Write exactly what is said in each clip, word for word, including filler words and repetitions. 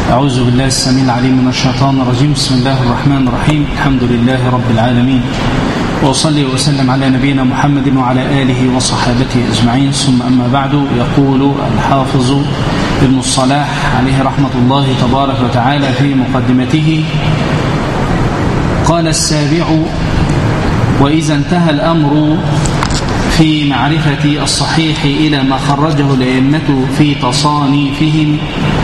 أعوذ بالله السميع العليم من الشيطان الرجيم. بسم الله الرحمن الرحيم. الحمد لله رب العالمين، وأصلي وأسلم على نبينا محمد وعلى آله وصحابته أجمعين، ثم أما بعد. يقول الحافظ ابن الصلاح عليه رحمة الله تبارك وتعالى في مقدمته: قال السابع: وإذا انتهى الأمر في معرفة الصحيح إلى ما خرجه الأئمة في تصانيفهم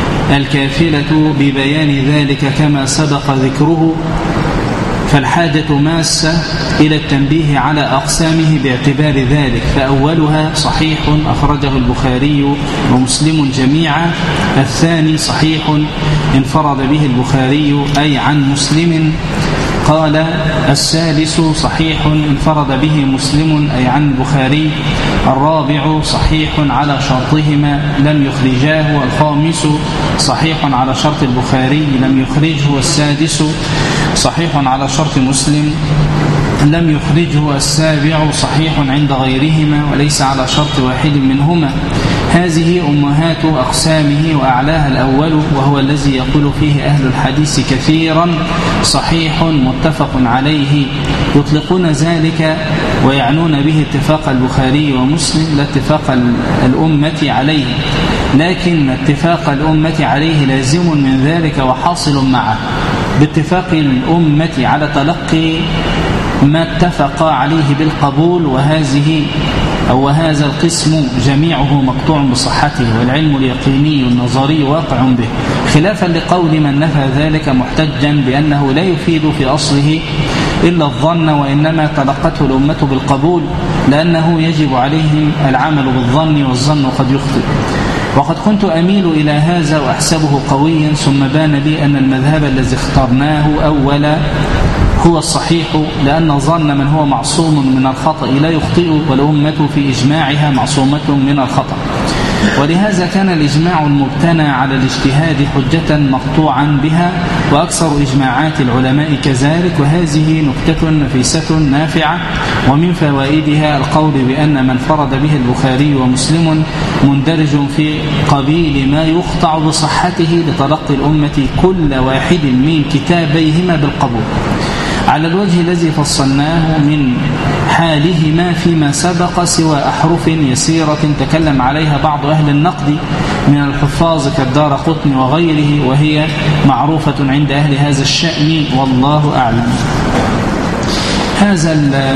الكافلة ببيان ذلك كما سبق ذكره، فالحاجة ماسة إلى التنبيه على أقسامه باعتبار ذلك. فأولها صحيح أخرجه البخاري ومسلم جميعا، الثاني صحيح انفرد به البخاري أي عن مسلم. قال الثالث صحيح انفرد به مسلم أي عن البخاري، الرابع صحيح على شرطهما لم يخرجاه، الخامس صحيح على شرط البخاري لم يخرجه، والسادس صحيح على شرط مسلم لم يخرجه، السابع صحيح عند غيرهما وليس على شرط واحد منهما. هذه أمهات أقسامه، وأعلاها الأول وهو الذي يقول فيه أهل الحديث كثيرا: صحيح متفق عليه. يطلقون ذلك ويعنون به اتفاق البخاري ومسلم لا اتفاق الأمة عليه، لكن اتفاق الأمة عليه لازم من ذلك وحاصل معه، باتفاق الأمة على تلقي ما اتفق عليه بالقبول، وهذه أو هذا القسم جميعه مقطوع بصحته، والعلم اليقيني النظري واقع به، خلافا لقول من نفى ذلك محتجا بأنه لا يفيد في أصله إلا الظن، وإنما تلقته الأمة بالقبول لأنه يجب عليهم العمل بالظن، والظن قد يخطئ. وقد كنت أميل إلى هذا وأحسبه قويا، ثم بان لي أن المذهب الذي اخترناه أولا هو الصحيح، لأن ظن من هو معصوم من الخطأ لا يخطئ، والأمة في إجماعها معصومة من الخطأ. ولهذا كان الإجماع المبتنى على الاجتهاد حجة مقطوعا بها، وأكثر إجماعات العلماء كذلك. وهذه نكتة نفيسة نافعة، ومن فوائدها القول بأن من فرد به البخاري ومسلم مندرج في قبيل ما يقطع بصحته لتلقي الأمة كل واحد من كتابيهما بالقبول، على الوجه الذي فصلناه من حالهما فيما سبق، سوى أحرف يسيرة تكلم عليها بعض أهل النقد من الحفاظ كالدارقطني وغيره، وهي معروفة عند أهل هذا الشأن والله أعلم. هذا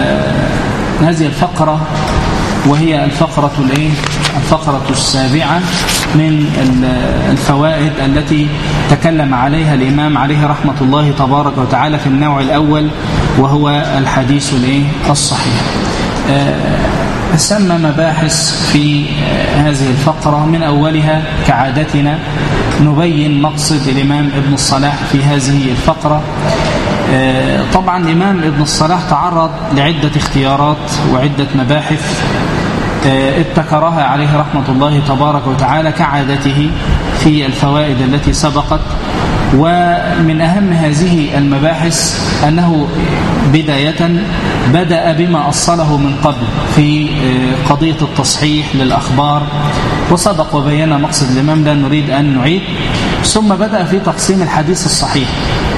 هذه الفقرة وهي الفقرة الايه الفقرة السابعة من الفوائد التي تكلم عليها الإمام عليه رحمة الله تبارك وتعالى في النوع الأول، وهو الحديث الايه الصحيح. سمى مباحث في هذه الفقرة، من أولها كعادتنا نبين مقصد الإمام ابن الصلاح في هذه الفقرة. طبعا الإمام ابن الصلاح تعرض لعدة اختيارات وعدة مباحث ابتكرها عليه رحمة الله تبارك وتعالى كعادته في الفوائد التي سبقت. ومن أهم هذه المباحث أنه بداية بدأ بما أصله من قبل في قضية التصحيح للأخبار، وسبق وبينا مقصد الإمام لا نريد أن نعيد. ثم بدأ في تقسيم الحديث الصحيح،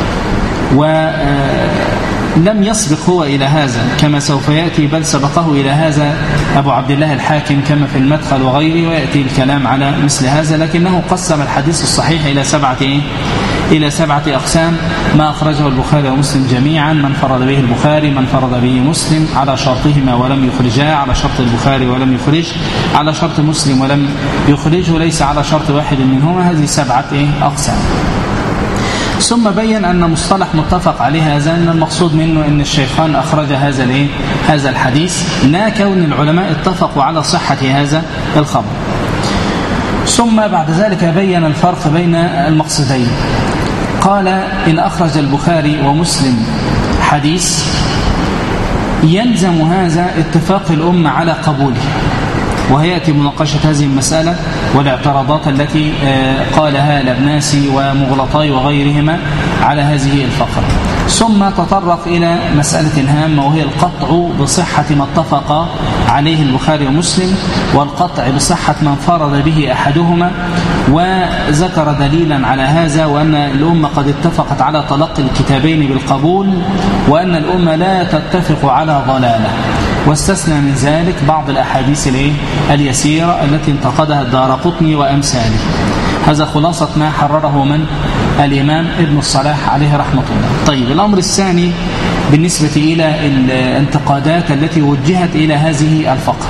ولم يسبق هو إلى هذا كما سوف يأتي، بل سبقه إلى هذا أبو عبد الله الحاكم كما في المدخل وغيره، ويأتي الكلام على مثل هذا. لكنه قسم الحديث الصحيح إلى سبعة إيه؟ إلى سبعة أقسام: ما أخرجه البخاري ومسلم جميعا، من فرد به البخاري، من فرد به مسلم على شرطهما ولم يخرجاه، على شرط البخاري ولم يخرج، على شرط مسلم ولم يخرجه، ليس على شرط واحد منهما. هذه سبعة إيه؟ أقسام. ثم بين أن مصطلح متفق عليه هذا أن المقصود منه أن الشيخان أخرج هذا الايه هذا الحديث، لا كون العلماء اتفقوا على صحة هذا الخبر. ثم بعد ذلك بين الفرق بين المقصدين. قال: إن أخرج البخاري ومسلم حديث يلزم هذا اتفاق الأمة على قبوله، وهيأتي مناقشة هذه المسألة والاعتراضات التي قالها الأبناسي ومغلطاي وغيرهما على هذه الفقرة. ثم تطرق إلى مسألة هامة، وهي القطع بصحة ما اتفق عليه البخاري ومسلم، والقطع بصحة من فرض به أحدهما، وذكر دليلا على هذا، وأن الأمة قد اتفقت على تلقي الكتابين بالقبول، وأن الأمة لا تتفق على ضلالة، واستثنى من ذلك بعض الأحاديث اليسيرة التي انتقدها الدارقطني وأمثاله. هذا خلاصة ما حرره من الإمام ابن الصلاح عليه رحمة الله. طيب، الأمر الثاني بالنسبة إلى الانتقادات التي وجهت إلى هذه الفقرة.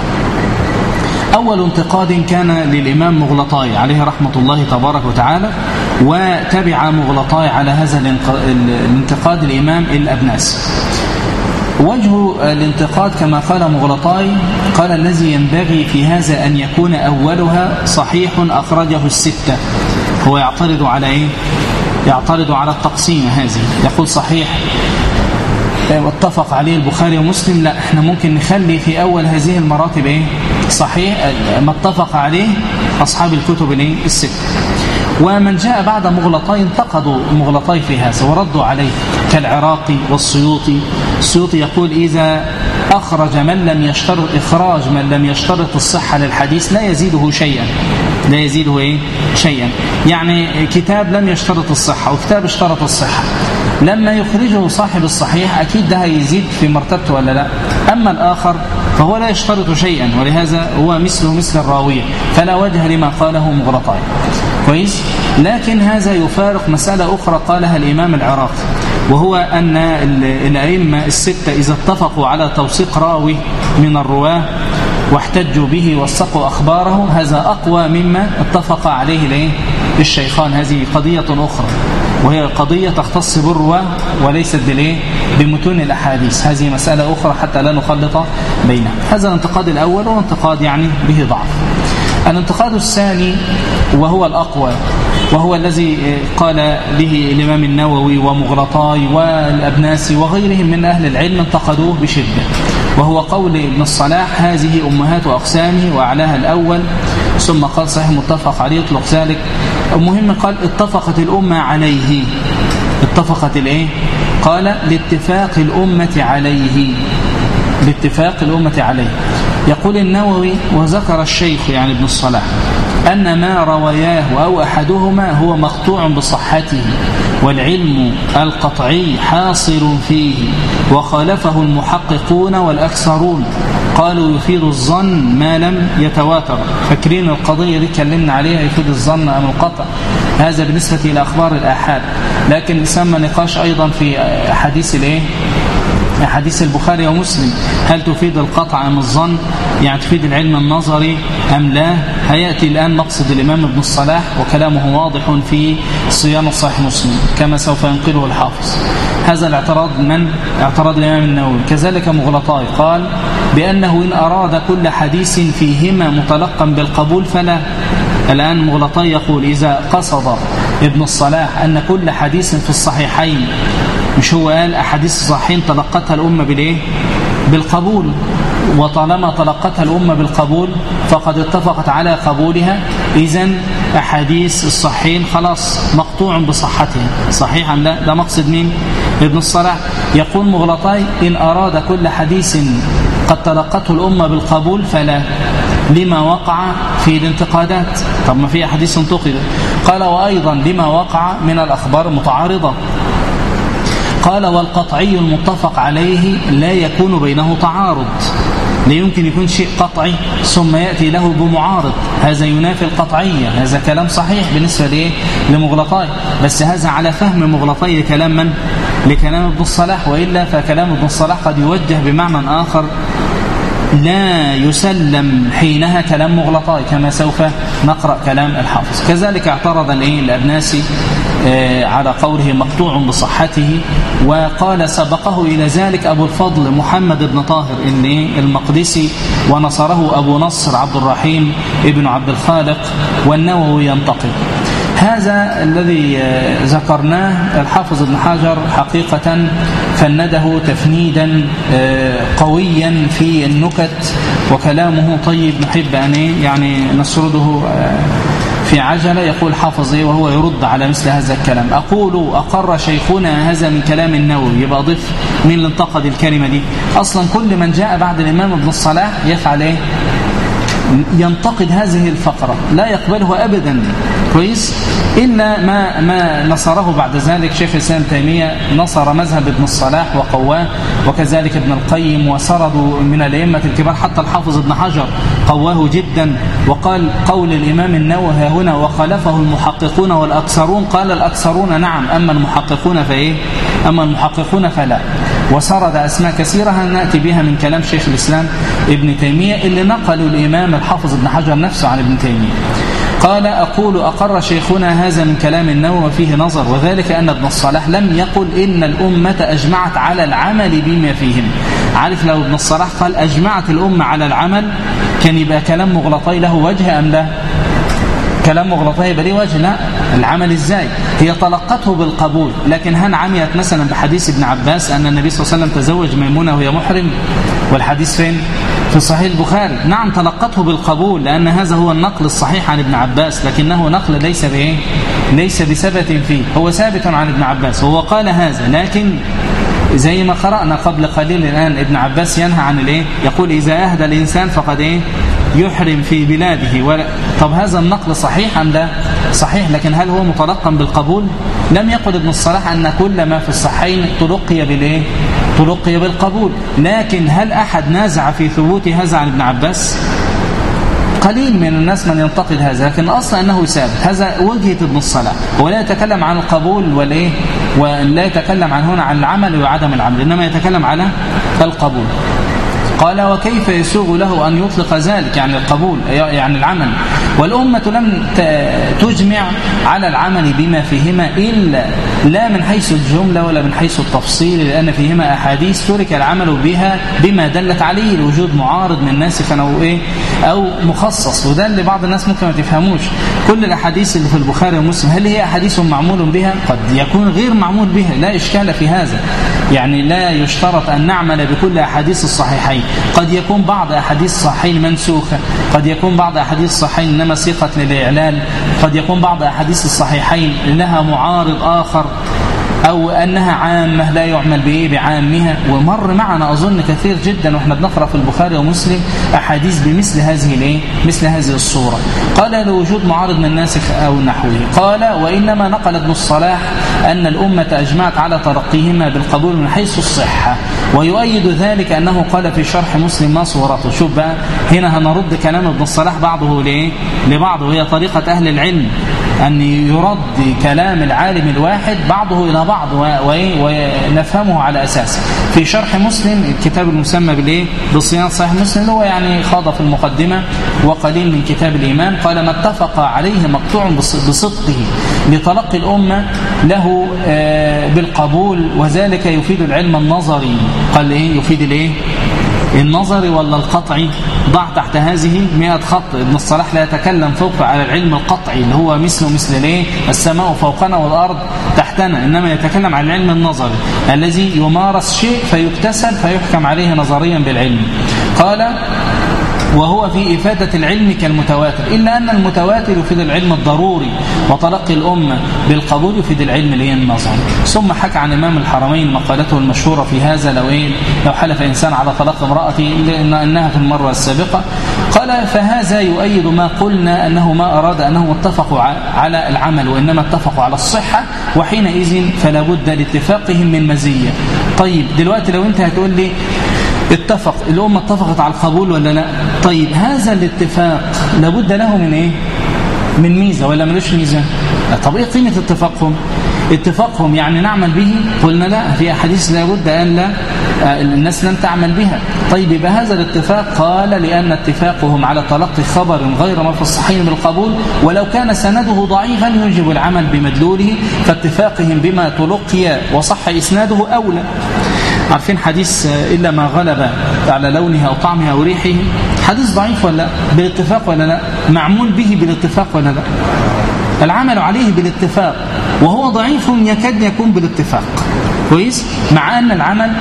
أول انتقاد كان للإمام مغلطاي عليه رحمة الله تبارك وتعالى، وتبع مغلطاي على هذا الانتقاد الإمام الأبناسي. وجه الانتقاد كما قال مغلطاي، قال: الذي ينبغي في هذا أن يكون أولها صحيح أخرجه الستة. هو يعترض على إيه؟ يعترض على التقسيم هذه، يقول صحيح واتفق عليه البخاري ومسلم، لا، احنا ممكن نخلي في أول هذه المراتب إيه؟ صحيح ما اتفق عليه أصحاب الكتب إيه؟ الستة. ومن جاء بعد مغلطاي انتقدوا مغلطاي في هذا وردوا عليه، كالعراقي والسيوطي. السيوطي يقول: إذا أخرج من لم يشترط إخراج من لم يشترط الصحة للحديث لا يزيده شيئا، لا يزيده إيه؟ شيئا. يعني كتاب لم يشترط الصحة وكتاب اشترط الصحة، لما يخرجه صاحب الصحيح أكيد ده هيزيد في مرتبته ولا لا؟ أما الآخر فهو لا يشترط شيئا، ولهذا هو مثله مثل الراوية، فلا وجه لما قاله مغلطاي. كويس؟ لكن هذا يفارق مسألة أخرى قالها الإمام العراقي، وهو أن الأئمة الستة إذا اتفقوا على توثيق راوي من الرواه واحتجوا به وثقوا أخباره، هذا أقوى مما اتفق عليه الشيخان. هذه قضية أخرى، وهي قضية تختص بالرواه وليست بمتون الأحاديث. هذه مسألة أخرى حتى لا نخلط بينها. هذا الانتقاد الأول، وانتقاد يعني به ضعف. الانتقاد الثاني وهو الأقوى، وهو الذي قال به الإمام النووي ومغلطاي والأبناسي وغيرهم من أهل العلم، انتقدوه بشدة، وهو قول ابن الصلاح: هذه أمهات أقسامه وأعلاها الأول. ثم قال: صحيح متفق عليه، يطلق ذلك. المهم قال: اتفقت الأمة عليه. اتفقت الايه؟ قال: لاتفاق الأمة عليه، لاتفاق الأمة عليه. يقول النووي: وذكر الشيخ يعني ابن الصلاح أن ما رواياه أو أحدهما هو مقطوع بصحته، والعلم القطعي حاصل فيه، وخالفه المحققون والأكثرون، قالوا يفيد الظن ما لم يتواتر. فاكرين القضية دي كلمنا عليها، يفيد الظن أم القطع؟ هذا بالنسبة إلى أخبار الآحاد، لكن سمى نقاش أيضا في حديث الإيه؟ حديث البخاري ومسلم، هل تفيد القطع أم الظن؟ يعني تفيد العلم النظري أم لا؟ هيأتي الآن مقصد الإمام ابن الصلاح، وكلامه واضح في صيانة صحيح مسلم كما سوف ينقله الحافظ. هذا الاعتراض من اعتراض الإمام النووي. كذلك مغلطاي قال بأنه إن أراد كل حديث فيهما متلقا بالقبول فلا. الآن مغلطاي يقول: إذا قصد ابن الصلاح أن كل حديث في الصحيحين، مش هو قال أحاديث الصحيحين تلقتها الأمة بالإيه؟ بالقبول، وطالما تلقتها الأمة بالقبول فقد اتفقت على قبولها، إذن أحاديث الصحيحين خلاص مقطوع بصحتها. صحيحا لا؟ ده مقصد مين؟ ابن الصلاح. يقول مغلطاي: إن أراد كل حديث قد تلقته الأمة بالقبول فلا، لما وقع في الانتقادات. طب ما في أحاديث انتقدت. قال: وأيضا لما وقع من الأخبار المتعارضة. قال: والقطعي المتفق عليه لا يكون بينه تعارض، لا يمكن يكون شيء قطعي ثم يأتي له بمعارض، هذا ينافي القطعية. هذا كلام صحيح بالنسبة ليه؟ لمغلطاي، بس هذا على فهم مغلطاي لكلام من؟ لكلام ابن الصلاح، وإلا فكلام ابن الصلاح قد يوجه بمعنى آخر لا يسلم حينها كلام مغلطاي، كما سوف نقرأ كلام الحافظ. كذلك اعترض الأبناسي على قوله مقطوع بصحته، وقال سبقه إلى ذلك أبو الفضل محمد بن طاهر المقدسي، ونصره أبو نصر عبد الرحيم ابن عبد الخالق، والنووي ينتقد. هذا الذي ذكرناه الحافظ ابن حجر حقيقة فنده تفنيدا قويا في النكت، وكلامه طيب، نحب أن يعني نسرده في عجلة. يقول حافظ إيه وهو يرد على مثل هذا الكلام: أقول أقر شيخنا هذا من كلام النووي. يبقى ضيف مين اللي انتقد الكلمة دي؟ أصلا كل من جاء بعد الإمام ابن الصلاح يفعل إيه؟ ينتقد هذه الفقرة، لا يقبله أبدا كويس إلا ما ما نصره بعد ذلك شيخ الإسلام تيمية، نصر مذهب ابن الصلاح وقواه، وكذلك ابن القيم، وسردوا من الأئمة الكبار حتى الحافظ ابن حجر قواه جدا، وقال قول الإمام النووي هنا وخالفه المحققون والأكثرون. قال الأكثرون نعم، أما المحققون فإيه؟ أما المحققون فلا. وسرد أسماء كثيرة نأتي بها من كلام شيخ الإسلام ابن تيمية اللي نقلوا الإمام الحافظ ابن حجر نفسه عن ابن تيمية. قال: أقول أقر شيخنا هذا من كلام النووي وفيه نظر، وذلك أن ابن الصلاح لم يقل إن الأمة أجمعت على العمل بما فيهم. عارف لو ابن الصلاح قال أجمعت الأمة على العمل كان يبقى كلام مغلطي له وجه أم لا؟ كلام مغلطي يبقى ليه وجه؟ لا. العمل إزاي؟ هي تلقته بالقبول، لكن هل عميت مثلا بحديث ابن عباس أن النبي صلى الله عليه وسلم تزوج ميمونة وهي محرم؟ والحديث فين؟ في صحيح البخاري. نعم تلقته بالقبول لأن هذا هو النقل الصحيح عن ابن عباس، لكنه نقل ليس بإيه؟ ليس بثبت فيه، هو ثابت عن ابن عباس وهو قال هذا، لكن زي ما قرأنا قبل قليل الآن ابن عباس ينهى عن الإيه؟ يقول إذا أهدى الإنسان فقد إيه؟ يحرم في بلاده. ولا طب هذا النقل صحيح أم لا؟ صحيح، لكن هل هو متلقى بالقبول؟ لم يقل ابن الصلاح أن كل ما في الصحيحين تلقي بالإيه؟ تلقي بالقبول. لكن هل أحد نازع في ثبوت هذا عن ابن عباس؟ قليل من الناس من ينتقد هذا، لكن أصلا أنه ثابت. هذا وجهة ابن الصلاح، ولا يتكلم عن القبول والإيه؟ ولا يتكلم عن هنا عن العمل وعدم العمل، إنما يتكلم على القبول. قال: وكيف يسوغ له أن يطلق ذلك يعني القبول يعني العمل، والأمة لم تجمع على العمل بما فيهما إلا لا من حيث الجملة ولا من حيث التفصيل، لأن فيهما أحاديث ترك العمل بها بما دلت عليه الوجود معارض من ناسخ أو إيه أو مخصص. وده اللي بعض الناس ممكن ما تفهموش. كل الأحاديث اللي في البخاري ومسلم هل هي أحاديث معمول بها؟ قد يكون غير معمول بها، لا إشكال في هذا. يعني لا يشترط أن نعمل بكل أحاديث الصحيحين. قد يكون بعض أحاديث الصحيحين منسوخة، قد يكون بعض أحاديث الصحيحين إنما صيغة للإعلال، قد يكون بعض أحاديث الصحيحين لها معارض آخر، أو أنها عامة لا يعمل به بعامها. ومر معنا أظن كثير جدا وإحنا بنقرأ في البخاري ومسلم أحاديث بمثل هذه الإيه؟ مثل هذه الصورة. قال: لوجود معارض من ناسخ أو نحوه. قال: وإنما نقل ابن الصلاح أن الأمة أجمعت على تلقيهما بالقبول من حيث الصحة، ويؤيد ذلك أنه قال في شرح مسلم ما صورته. شوف بقى هنا هنرد كلام ابن الصلاح بعضه ليه؟ لبعضه، وهي طريقة أهل العلم أن يرد كلام العالم الواحد بعضه إلى بعض ونفهمه على أساسه. في شرح مسلم الكتاب المسمى بالإيه؟ بصيانة صحيح مسلم اللي هو يعني خاض في المقدمة وقليل من كتاب الإيمان. قال: ما اتفق عليه مقطوع بصدقه لتلقي الأمة له بالقبول، وذلك يفيد العلم النظري. قال إيه؟ يفيد الإيه؟ النظري ولا القطعي؟ ضع تحت هذه مئة خط. ابن الصلاح لا يتكلم فوق على العلم القطعي اللي هو مثله مثل الايه؟ السماء فوقنا والأرض تحتنا، إنما يتكلم عن العلم النظري الذي يمارس شيء فيكتسب فيحكم عليه نظريا بالعلم. قال: وهو في إفادة العلم كالمتواتر، إلا أن المتواتر يفيد العلم الضروري، وتلقي الأمة بالقبول يفيد العلم اللي هي النظري. ثم حكى عن إمام الحرمين مقالته المشهورة في هذا: لو إيه؟ لو حلف إنسان على طلاق امرأته إنها في المرة السابقة. قال: فهذا يؤيد ما قلنا أنه ما أراد أنهم اتفقوا على العمل وإنما اتفقوا على الصحة، وحينئذ فلا بد لاتفاقهم من مزية. طيب دلوقتي لو أنت هتقول لي اتفق الأمة اتفقت على القبول ولا لا؟ طيب هذا الاتفاق لابد له من ايه؟ من ميزة ولا ملوش ميزة؟ طب ايه قيمة اتفاقهم؟ اتفاقهم يعني نعمل به؟ قلنا لا، في أحاديث لابد أن لا الناس لن تعمل بها. طيب يبقى هذا الاتفاق قال لأن اتفاقهم على تلقي خبر غير ما في الصحيح بالقبول ولو كان سنده ضعيفا يجب العمل بمدلوله، فاتفاقهم بما تلقي وصح إسناده أولى. عارفين حديث إلا ما غلب على لونها أو طعمها أو ريحه؟ حديث ضعيف ولا لا؟ بالاتفاق ولا لا؟ معمول به بالاتفاق ولا لا؟ العمل عليه بالاتفاق، وهو ضعيف يكاد يكون بالاتفاق. كويس؟ مع أن العمل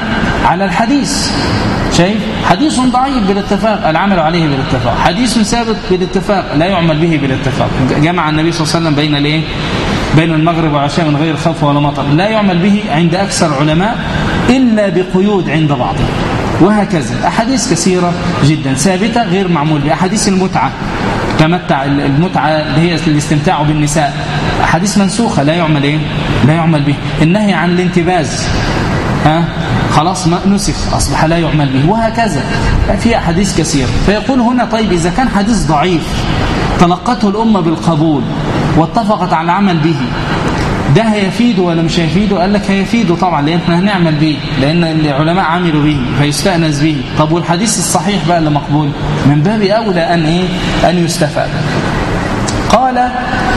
على الحديث. شايف؟ حديث ضعيف بالاتفاق العمل عليه بالاتفاق، حديث ثابت بالاتفاق لا يعمل به بالاتفاق. جمع النبي صلى الله عليه وسلم بين الايه؟ بين المغرب والعشاء من غير خوف ولا مطر، لا يعمل به عند أكثر العلماء إلا بقيود عند بعضهم. وهكذا أحاديث كثيرة جدا ثابتة غير معمول بها. أحاديث المتعة، تمتع المتعة اللي هي الاستمتاع بالنساء، أحاديث منسوخة لا يعمل إيه؟ لا يعمل به. النهي عن الانتباز، ها خلاص ما نسخ أصبح لا يعمل به. وهكذا في أحاديث كثيرة. فيقول هنا طيب إذا كان حديث ضعيف تلقته الأمة بالقبول واتفقت على العمل به، ده هيفيده ولا مش هيفيده؟ قال لك هيفيده طبعا، لأن احنا هنعمل به، لأن العلماء عملوا به فيستأنس به. طب والحديث الصحيح بقى اللي مقبول من باب أولى أن إيه؟ أن يستفاد. قال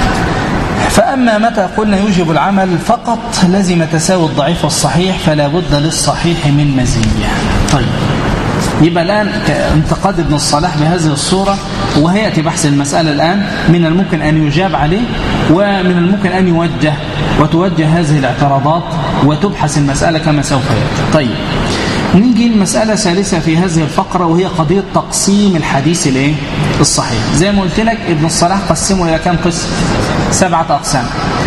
فأما متى قلنا يوجب العمل فقط لزم تساوي الضعيف والصحيح، فلا بد للصحيح من مزية. طيب يبقى الآن انتقاد ابن الصلاح بهذه الصورة، وهيأتي بحث المسألة الآن. من الممكن أن يجاب عليه ومن الممكن أن يوجه وتوجه هذه الاعتراضات وتبحث المسألة كما سوف يأتي. طيب نيجي المسألة ثالثة في هذه الفقرة، وهي قضية تقسيم الحديث الايه؟ الصحيح. زي ما قلت لك ابن الصلاح قسمه إلى كم قسم؟ سبعة أقسام.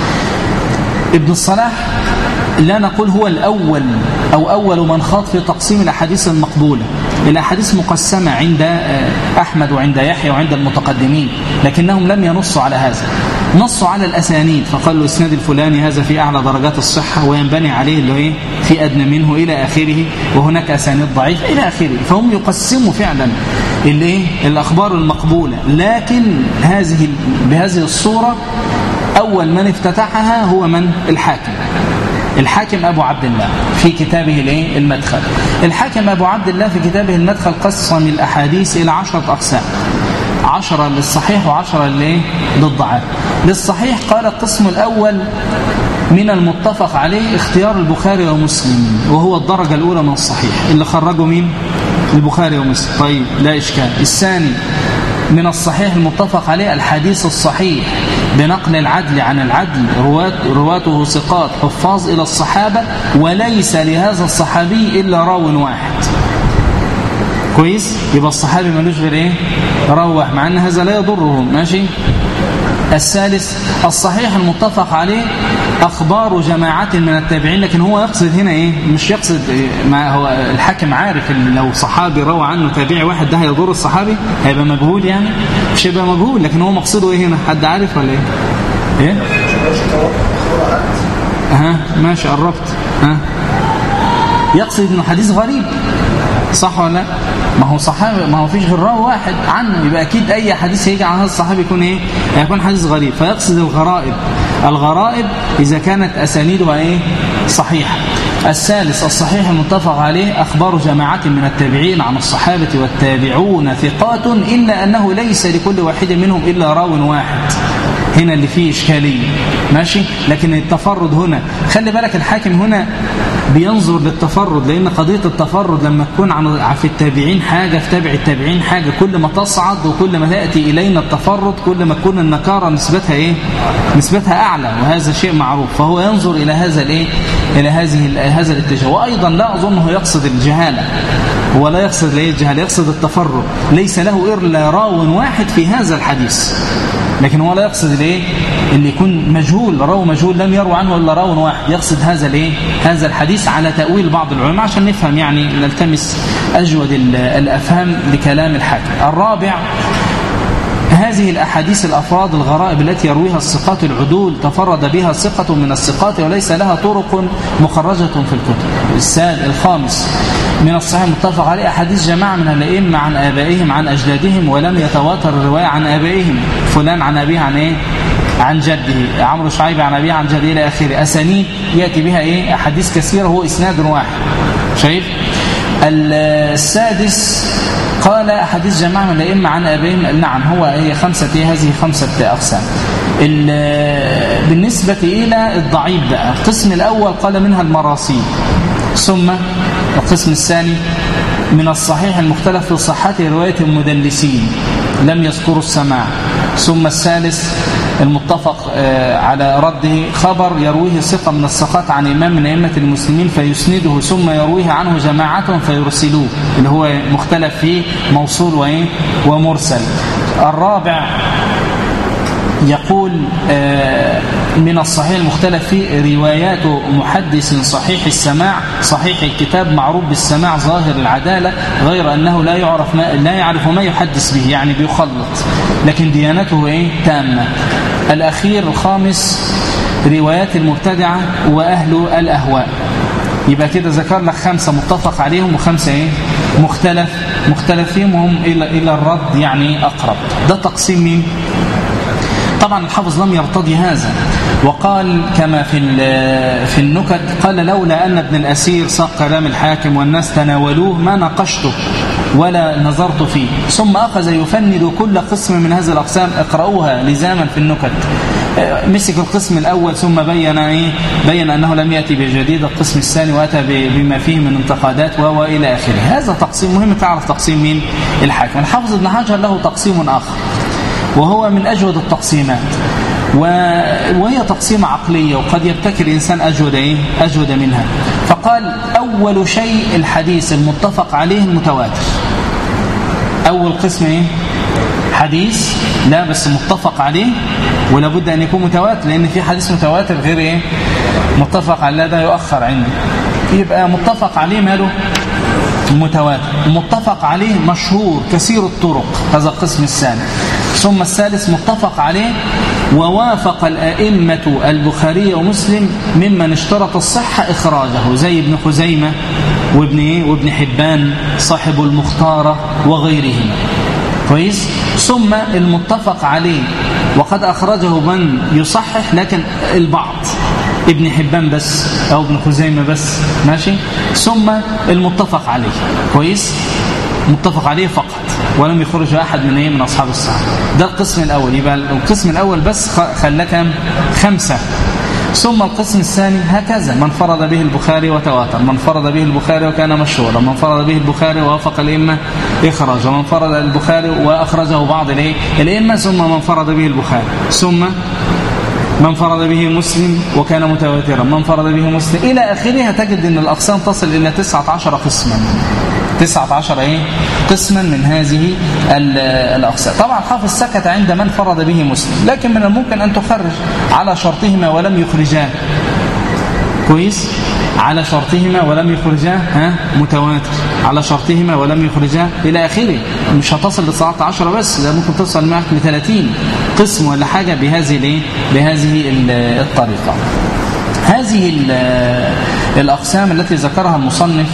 ابن الصلاح لا نقول هو الأول أو أول من خاض في تقسيم الأحاديث المقبولة. الأحاديث مقسمة عند أحمد وعند يحيى وعند المتقدمين، لكنهم لم ينصوا على هذا، نصوا على الأسانيد، فقالوا الإسناد الفلاني هذا في أعلى درجات الصحة وينبني عليه اللي إيه في أدنى منه إلى آخره، وهناك أسانيد ضعيفة إلى آخره. فهم يقسموا فعلا الإيه الأخبار المقبولة، لكن هذه بهذه الصورة أول من افتتحها هو من؟ الحاكم. الحاكم أبو عبد الله في كتابه الايه المدخل. الحاكم أبو عبد الله في كتابه المدخل قسم الأحاديث إلى عشرة أقسام، عشرة للصحيح وعشرة للايه للضعيف. للصحيح قال القسم الأول من المتفق عليه اختيار البخاري ومسلم، وهو الدرجة الأولى من الصحيح اللي خرجوا مين؟ البخاري ومسلم. طيب لا إشكال. الثاني من الصحيح المتفق عليه الحديث الصحيح بنقل العدل عن العدل، روات رواته ثقات حفاظ إلى الصحابة، وليس لهذا الصحابي إلا راو واحد. كويس؟ يبقى الصحابي ملوش غير إيه؟ راو واحد، مع أن هذا لا يضره. ماشي؟ الثالث الصحيح المتفق عليه أخبار جماعة من التابعين، لكن هو يقصد هنا إيه؟ مش يقصد إيه؟ ما هو الحاكم عارف إن لو صحابي روى عنه تابعي واحد ده هيضر الصحابي، هيبقى مجهول يعني؟ مش هيبقى مجهول، لكن هو مقصده إيه هنا؟ حد عارف ولا إيه؟ إيه؟ ها ماشي قربت. ها يقصد إنه حديث غريب، صح ولا لا؟ ما هو صحابي، ما هو فيش غير راوي واحد عنه، يبقى اكيد اي حديث هيجي عن هذا الصحابي يكون ايه؟ هيكون حديث غريب. فيقصد الغرائب، الغرائب اذا كانت اسانيدها ايه؟ صحيحه. الثالث الصحيح المتفق عليه اخبار جماعه من التابعين عن الصحابه والتابعون ثقات، الا انه ليس لكل واحد منهم الا راو واحد. هنا اللي فيه اشكاليه. ماشي؟ لكن التفرد هنا خلي بالك، الحاكم هنا بينظر للتفرد، لأن قضية التفرد لما تكون عن في التابعين حاجة في تابع التابعين حاجة، كل ما تصعد وكل ما تأتي إلينا التفرد كل ما تكون النكارة نسبتها إيه؟ نسبتها أعلى، وهذا شيء معروف. فهو ينظر إلى هذا الإيه؟ إلى هذه هذا الاتجاه. وأيضا لا أظنه يقصد الجهالة، ولا يقصد ليه الجهالة، يقصد التفرد. ليس له إلا راو واحد في هذا الحديث، لكن هو لا يقصد الايه اللي يكون مجهول، راو مجهول لم يروى عنه الا راو واحد. يقصد هذا الايه هذا الحديث على تأويل بعض العلماء عشان نفهم، يعني نلتمس اجود الافهام لكلام الحاكم. الرابع هذه الأحاديث الأفراد الغرائب التي يرويها الثقات العدول تفرد بها ثقة من الثقات وليس لها طرق مخرجة في الكتب. السادس الخامس من الصحيح المتفق عليه أحاديث جماعة من الأئمة عن آبائهم عن أجدادهم ولم يتواتر الرواية عن آبائهم، فلان عن أبيه عن إيه؟ عن جده، عمرو شعيب عن أبيه عن جده إلى آخره. أسانيد يأتي بها إيه؟ أحاديث كثيرة هو إسناد واحد. شايف؟ السادس قال أحاديث جماعة من الأئمة عن آبائهم، نعم هو هي خمسة، هذه خمسة أقسام. بالنسبة إلى الضعيف بقى القسم الأول قال منها المراسيل، ثم القسم الثاني من الصحيح المختلف في صحته رواية المدلسين لم يذكروا السماع، ثم الثالث المتفق على رده خبر يرويه ثقة من الثقات عن إمام من أئمة المسلمين فيسنده ثم يرويه عنه جماعة فيرسلوه، اللي هو مختلف فيه موصول ومرسل. الرابع يقول من الصحيح المختلف فيه روايات محدث صحيح السماع صحيح الكتاب معروف بالسماع ظاهر العدالة غير أنه لا يعرف ما لا يعرف ما يحدث به، يعني بيخلط، لكن ديانته ايه تامة. الأخير الخامس روايات المبتدعة وأهل الأهواء. يبقى كده ذكر لك خمسة متفق عليهم وخمسة ايه مختلف مختلف فيهم، وهم إلى إلى الرد يعني أقرب. ده تقسيم مين؟ طبعا الحافظ لم يرتضي هذا وقال كما في في النكت، قال لولا أن ابن الأسير ساق كلام الحاكم والناس تناولوه ما ناقشته ولا نظرت فيه، ثم أخذ يفند كل قسم من هذه الأقسام. اقرأوها لزاما في النكت. مسك القسم الأول ثم بين إيه بين أنه لم يأتي بجديد، القسم الثاني وأتى بما فيه من انتقادات وإلى آخره. هذا تقسيم مهم، تعرف تقسيم مين؟ الحاكم. الحافظ ابن حجر له تقسيم آخر وهو من أجود التقسيمات، وهي تقسيم عقلية وقد يبتكر إنسان أجود إيه؟ أجود منها. فقال أول شيء الحديث المتفق عليه المتواتر. أول قسم إيه؟ حديث لا بس متفق عليه ولا بد أن يكون متواتر، لأن في حديث متواتر غير إيه؟ متفق عليه، ده يؤخر عنده. يبقى متفق عليه ماله؟ متواتر. متفق عليه مشهور كثير الطرق، هذا القسم الثاني. ثم الثالث متفق عليه ووافق الأئمة البخاري ومسلم ممن اشترط الصحة إخراجه، زي ابن خزيمة وابن إيه؟ وابن حبان صاحب المختارة وغيرهم. كويس. ثم المتفق عليه وقد أخرجه من يصحح لكن البعض، ابن حبان بس أو ابن خزيمة بس، ماشي. ثم المتفق عليه. كويس. متفق عليه فقط ولم يخرج أحد من ايه من أصحاب الصحابة. ده القسم الأول. يبقى القسم الأول بس خلى كم؟ خمسة. ثم القسم الثاني هكذا: من فرض به البخاري وتواتر، من فرض به البخاري وكان مشهورا، من فرض به البخاري ووافق الأئمة إخراجه، من فرض البخاري وأخرجه بعض الأئمة، ثم من فرض به البخاري، ثم من فرض به مسلم وكان متواترا، من فرض به مسلم إلى آخره. هتجد أن الأقسام تصل إلى تسعة عشر قسما، تسعة عشر إيه؟ قسما من هذه الأقسام. طبعا حافظ سكت عند من فرض به مسلم، لكن من الممكن أن تخرج على شرطهما ولم يخرجاه. كويس. على شرطهما ولم يخرجاه ها متواتر، على شرطهما ولم يخرجاه إلى آخره. مش هتصل ل تسعة عشر بس، ده ممكن توصل معك ل ثلاثين قسم ولا حاجة بهذه الايه بهذه الطريقة. هذه الأقسام التي ذكرها المصنف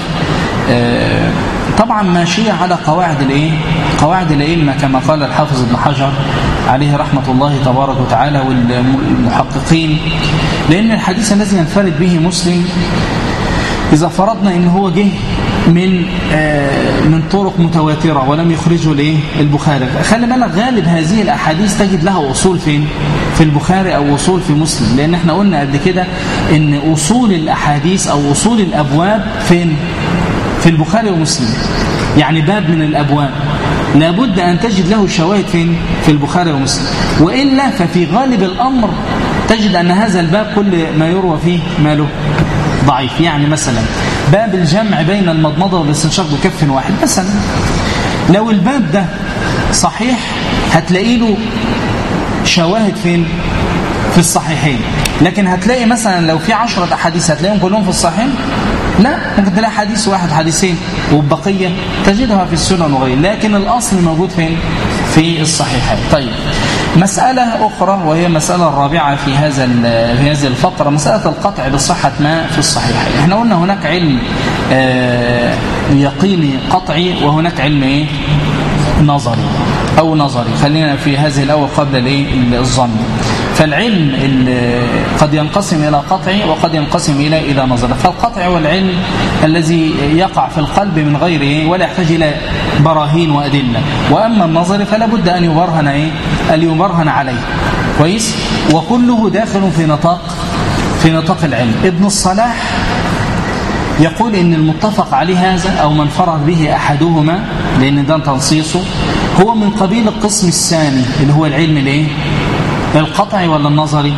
طبعا ماشية على قواعد الايه قواعد الأئمة كما قال الحافظ ابن حجر عليه رحمة الله تبارك وتعالى والمحققين. لأن الحديث الذي ينفرد به مسلم إذا فرضنا إن هو جه من من طرق متواترة ولم يخرجه ليه البخاري، خلي بالك غالب هذه الأحاديث تجد لها أصول فين؟ في البخاري أو أصول في مسلم، لأن احنا قلنا قبل كده إن أصول الأحاديث أو أصول الأبواب فين؟ في البخاري ومسلم. يعني باب من الأبواب لابد أن تجد له شواهد فين؟ في البخاري ومسلم، وإلا ففي غالب الأمر تجد أن هذا الباب كل ما يروى فيه ماله ضعيف. يعني مثلا باب الجمع بين المضمضة والاستنشاق بكف واحد مثلا، لو الباب ده صحيح هتلاقي له شواهد فين؟ في الصحيحين. لكن هتلاقي مثلا لو في عشرة أحاديث هتلاقيهم كلهم في الصحيحين؟ لا، ممكن تلاقي حديث واحد حديثين والبقية تجدها في السنن وغيره، لكن الأصل موجود فين؟ في الصحيحين. طيب، مسألة أخرى وهي مسألة الرابعة في هذا في هذه الفقرة، مسألة القطع بصحة ما في الصحيحين. احنا قلنا هناك علم آه يقيني قطعي وهناك علم ايه؟ نظري أو نظري. خلينا في هذه الأول قبل الايه الظن. فالعلم قد ينقسم إلى قطعي وقد ينقسم إلى إلى نظري. فالقطعي هو العلم الذي يقع في القلب من غيره ولا يحتاج إلى براهين وأدلة، وأما النظري فلا بد أن يبرهن إيه؟ أن يبرهن عليه. كويس. وكله داخل في نطاق في نطاق العلم. ابن الصلاح يقول إن المتفق عليه هذا أو من فرض به أحدهما، لأن ده تنصيصه، هو من قبيل القسم الثاني اللي هو العلم الايه؟ القطعي ولا النظري؟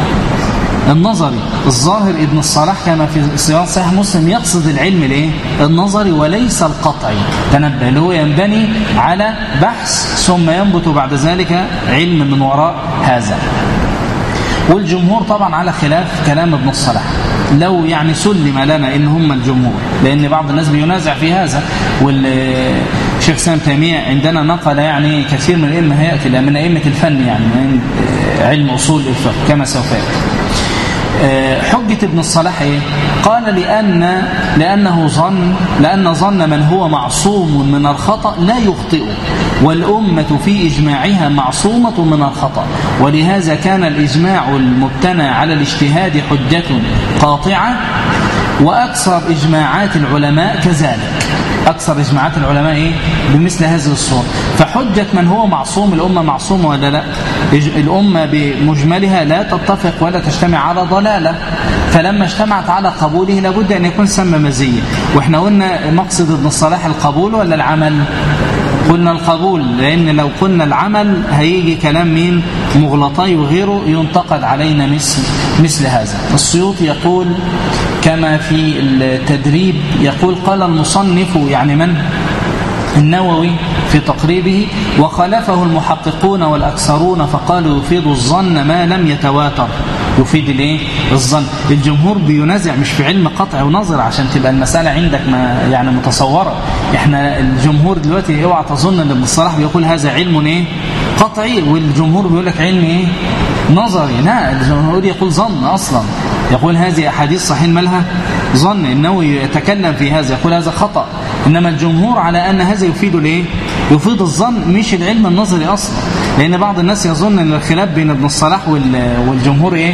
النظري. الظاهر ابن الصلاح كما في صيغة صحيح مسلم يقصد العلم الايه؟ النظري وليس القطعي. تنبه، اللي هو ينبني على بحث ثم ينبت بعد ذلك علم من وراء هذا. والجمهور طبعا على خلاف كلام ابن الصلاح، لو يعني سلم لنا ان هم الجمهور، لان بعض الناس بينازع في هذا. والشيخ سام تيمية عندنا نقل يعني كثير من الائمه هياتي من ائمه الفن، يعني من علم اصول الفقه كما سوف ياتي. حجة ابن الصلاح ايه؟ قال لأن لأنه ظن لأن ظن من هو معصوم من الخطأ لا يخطئ، والأمة في إجماعها معصومة من الخطأ، ولهذا كان الإجماع المبتنى على الاجتهاد حجة قاطعة، وأكثر إجماعات العلماء كذلك. أكثر إجماعات العلماء إيه؟ بمثل هذه الصورة. فحجة من هو معصوم، الأمة معصومة ولا لا؟ الأمة بمجملها لا تتفق ولا تجتمع على ضلالة، فلما اجتمعت على قبوله لابد أن يكون سمى مزية. وإحنا قلنا مقصد ابن الصلاح القبول ولا العمل؟ قلنا القبول، لأن لو قلنا العمل هيجي كلام مين؟ مغلطي وغيره ينتقد علينا مثل مثل هذا. السيوطي يقول كما في التدريب، يقول قال المصنف يعني من؟ النووي في تقريبه، وخالفه المحققون والأكثرون فقالوا يفيد الظن ما لم يتواتر. يفيد الايه؟ الظن. الجمهور بينازع مش في علم قطع ونظر عشان تبقى المسألة عندك ما يعني متصورة. احنا الجمهور دلوقتي اوعى تظن ان ابن الصلاح بيقول هذا علم ايه؟ قطعي، والجمهور بيقول لك علم ايه؟ نظري. لا، الجمهور يقول ظن اصلا، يقول هذه احاديث صحيح مالها ظن. النووي يتكلم في هذا يقول هذا خطأ، انما الجمهور على ان هذا يفيد الايه؟ يفيد الظن مش العلم النظري اصلا. لان بعض الناس يظن ان الخلاف بين ابن الصلاح والجمهور ايه؟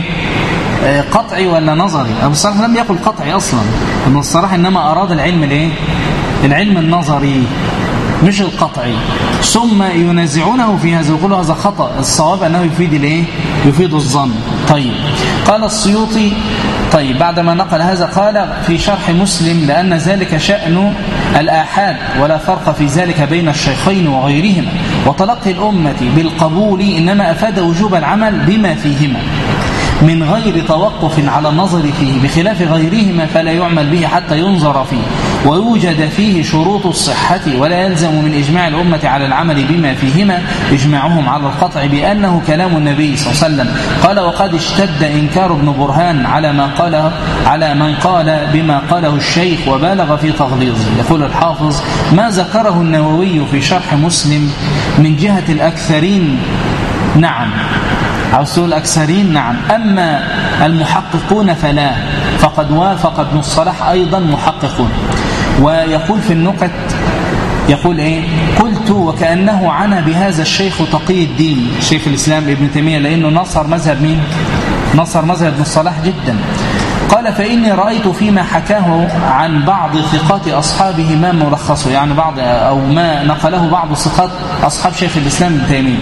قطعي ولا نظري. ابن الصلاح لم يقل قطعي اصلا، ابن الصلاح انما اراد العلم الايه؟ العلم النظري مش القطعي. ثم ينازعونه في هذا ويقولوا هذا خطأ، الصواب انه يفيد الايه؟ يفيد الظن. طيب، قال السيوطي طيب بعدما نقل هذا قال في شرح مسلم لأن ذلك شأن الآحاد، ولا فرق في ذلك بين الشيخين وغيرهما، وتلقي الأمة بالقبول إنما أفاد وجوب العمل بما فيهما من غير توقف على النظر فيه، بخلاف غيرهما فلا يعمل به حتى ينظر فيه ويوجد فيه شروط الصحة، ولا يلزم من إجماع الأمة على العمل بما فيهما إجماعهم على القطع بأنه كلام النبي صلى الله عليه وسلم. قال وقد اشتد إنكار ابن برهان على ما قال على من قال بما قاله الشيخ وبالغ في تغليظه. يقول الحافظ ما ذكره النووي في شرح مسلم من جهة الأكثرين نعم، عاوز تقول الأكثرين نعم، أما المحققون فلا، فقد وافق ابن الصلاح أيضا محققون. ويقول في النكت يقول إيه؟ قلت وكأنه عنا بهذا الشيخ تقي الدين شيخ الإسلام ابن تيمية، لأنه نصر مذهب مين؟ نصر مذهب ابن الصلاح جدا. قال فإني رأيت فيما حكاه عن بعض ثقات أصحابه ما ملخصه، يعني بعض أو ما نقله بعض ثقات أصحاب شيخ الإسلام ابن تيمية.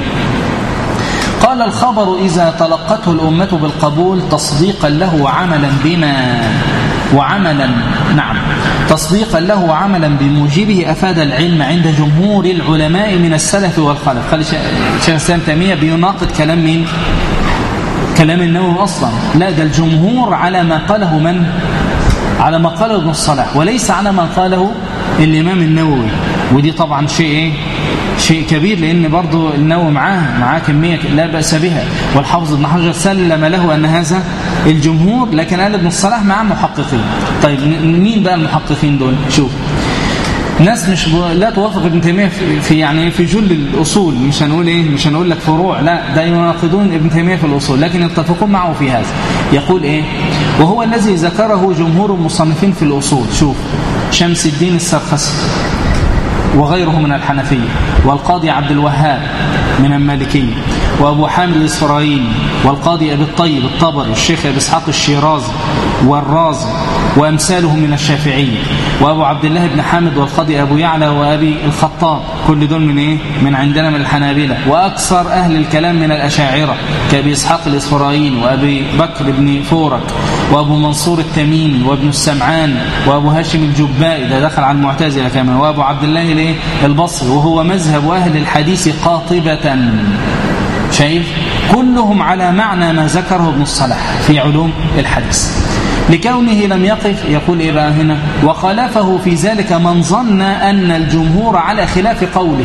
قال الخبر إذا تلقته الأمة بالقبول تصديقا له وعملا بما وعملا نعم تصديقا له وعملا بموجبه أفاد العلم عند جمهور العلماء من السلف والخلف. قال شيخ الإسلام تيمية بيناقض كلام مين؟ كلام النووي أصلا. لا، ده الجمهور على ما قاله من؟ على ما قاله ابن الصلاح، وليس على ما قاله الإمام النووي. ودي طبعا شيء إيه؟ شيء كبير، لأن برضو النووي معاه معاه كمية لا بأس بها، والحافظ ابن حجر سلم له أن هذا الجمهور، لكن قال ابن الصلاح معاه محققين. طيب مين بقى المحققين دول؟ شوف ناس مش لا توافق ابن تيمية في, في يعني في جل الأصول، مش هنقول إيه مش هنقول لك فروع، لا ده يناقضون ابن تيمية في الأصول، لكن يتفقون معه في هذا. يقول إيه؟ وهو الذي ذكره جمهور المصنفين في الأصول. شوف شمس الدين السرخسي وغيره من الحنفية، والقاضي عبد الوهاب من المالكية، وأبو حامد الإسرائيلي، والقاضي أبي الطيب الطبري، والشيخ أبي إسحاق الشيرازي والرازي وأمثالهم من الشافعية، وأبو عبد الله بن حامد، والقاضي أبو يعلى، وأبي الخطاب، كل دول من إيه؟ من عندنا من الحنابلة. وأكثر أهل الكلام من الأشاعرة كأبي إسحاق الإسرائيلي، وأبي بكر بن فورك، وأبو منصور التميمي، وابن السمعان، وأبو هاشم الجبائي، ده دخل على المعتزلة كمان، وأبو عبد الله البصري، وهو مذهب أهل الحديث قاطبة. شايف كلهم على معنى ما ذكره ابن الصلاح في علوم الحديث، لكونه لم يقف. يقول إيه بقى هنا؟ وخالفه في ذلك من ظن أن الجمهور على خلاف قوله.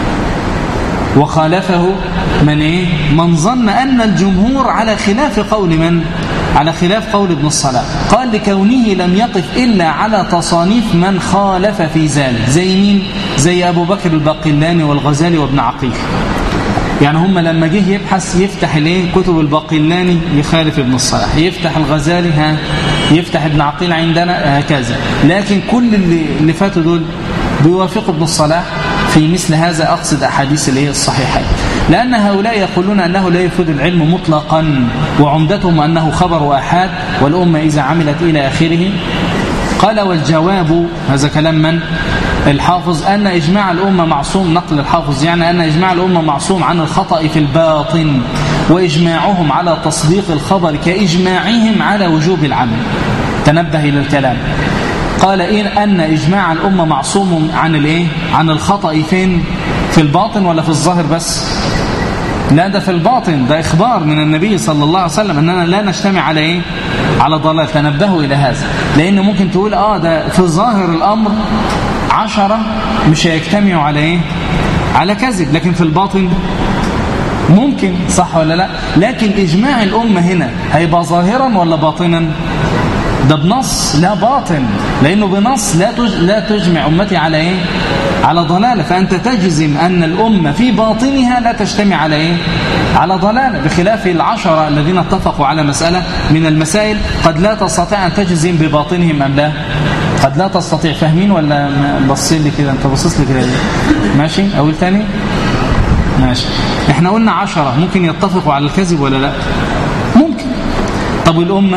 وخالفه من إيه؟ من ظن أن الجمهور على خلاف قول من؟ على خلاف قول ابن الصلاح. قال لكونه لم يقف إلا على تصانيف من خالف في ذلك. زي مين؟ زي أبو بكر الباقلاني والغزالي وابن عقيل. يعني هم لما جه يبحث يفتح الايه كتب الباقلاني يخالف ابن الصلاح، يفتح الغزالي ها يفتح ابن عقيل عندنا هكذا. لكن كل اللي, اللي فاتوا دول بيوافق ابن الصلاح في مثل هذا. أقصد أحاديث الايه الصحيحة، لأن هؤلاء يقولون أنه لا يفيد العلم مطلقا، وعمدتهم أنه خبر آحاد والأمة إذا عملت إلى آخره. قال والجواب، هذا كلام من؟ الحافظ، أن إجماع الأمة معصوم، نقل الحافظ يعني أن إجماع الأمة معصوم عن الخطأ في الباطن، وإجماعهم على تصديق الخبر كإجماعهم على وجوب العمل. تنبه إلى الكلام. قال إن أن إجماع الأمة معصوم عن الإيه؟ عن الخطأ فين؟ في الباطن ولا في الظاهر بس؟ لا، ده في الباطن، ده إخبار من النبي صلى الله عليه وسلم أننا لا نجتمع على إيه؟ على ضلال. تنبهوا إلى هذا، لأن ممكن تقول آه ده في ظاهر الأمر عشرة مش هيجتمعوا على إيه؟ على كذب، لكن في الباطن ممكن، صح ولا لا؟ لكن إجماع الأمة هنا هيبقى ظاهرا ولا باطنا؟ ده بنص لا باطن، لأنه بنص لا لا تجمع أمتي على إيه؟ على ضلالة. فأنت تجزم أن الأمة في باطنها لا تجتمع على إيه؟ على ضلالة، بخلاف العشرة الذين اتفقوا على مسألة من المسائل قد لا تستطيع أن تجزم بباطنهم أم لا؟ قد لا تستطيع. فاهمين ولا بصين لي كده؟ أنت بصص لي كده ماشي؟ أقول تاني؟ ماشي. إحنا قلنا عشرة ممكن يتفقوا على الكذب ولا لا؟ ممكن. طب الأمة؟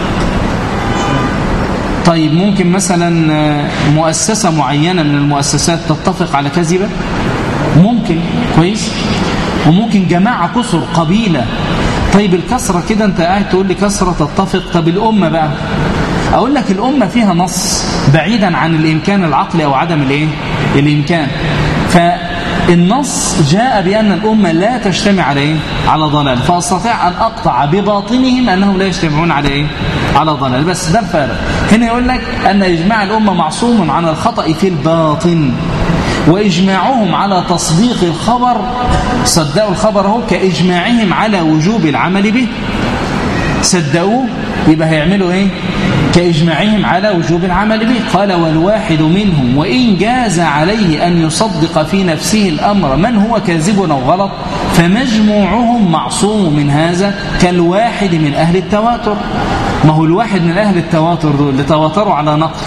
طيب ممكن مثلا مؤسسة معينة من المؤسسات تتفق على كذبة؟ ممكن. كويس. وممكن جماعة كسر قبيلة. طيب الكسرة كده أنت قاعد تقول لي كسرة تتفق. طب الأمة بقى؟ أقول لك الأمة فيها نص بعيدا عن الإمكان العقلي أو عدم الإيه؟ الإمكان. فالنص جاء بأن الأمة لا تجتمع على إيه؟ على ضلال، فأستطيع أن أقطع بباطنهم أنهم لا يجتمعون على إيه؟ على ضلال. بس ده الفارق. هنا يقول لك أن إجماع الأمة معصوم عن الخطأ في الباطن، وإجماعهم على تصديق الخبر، صدقوا الخبر هو كإجماعهم على وجوب العمل به. صدقوه يبقى هيعملوا إيه؟ كإجماعهم على وجوب العمل به. قال والواحد منهم وإن جاز عليه أن يصدق في نفسه الأمر من هو كاذب أو غلط، فمجموعهم معصوم من هذا كالواحد من أهل التواتر. ما هو الواحد من أهل التواتر دول اللي تواتروا على نقل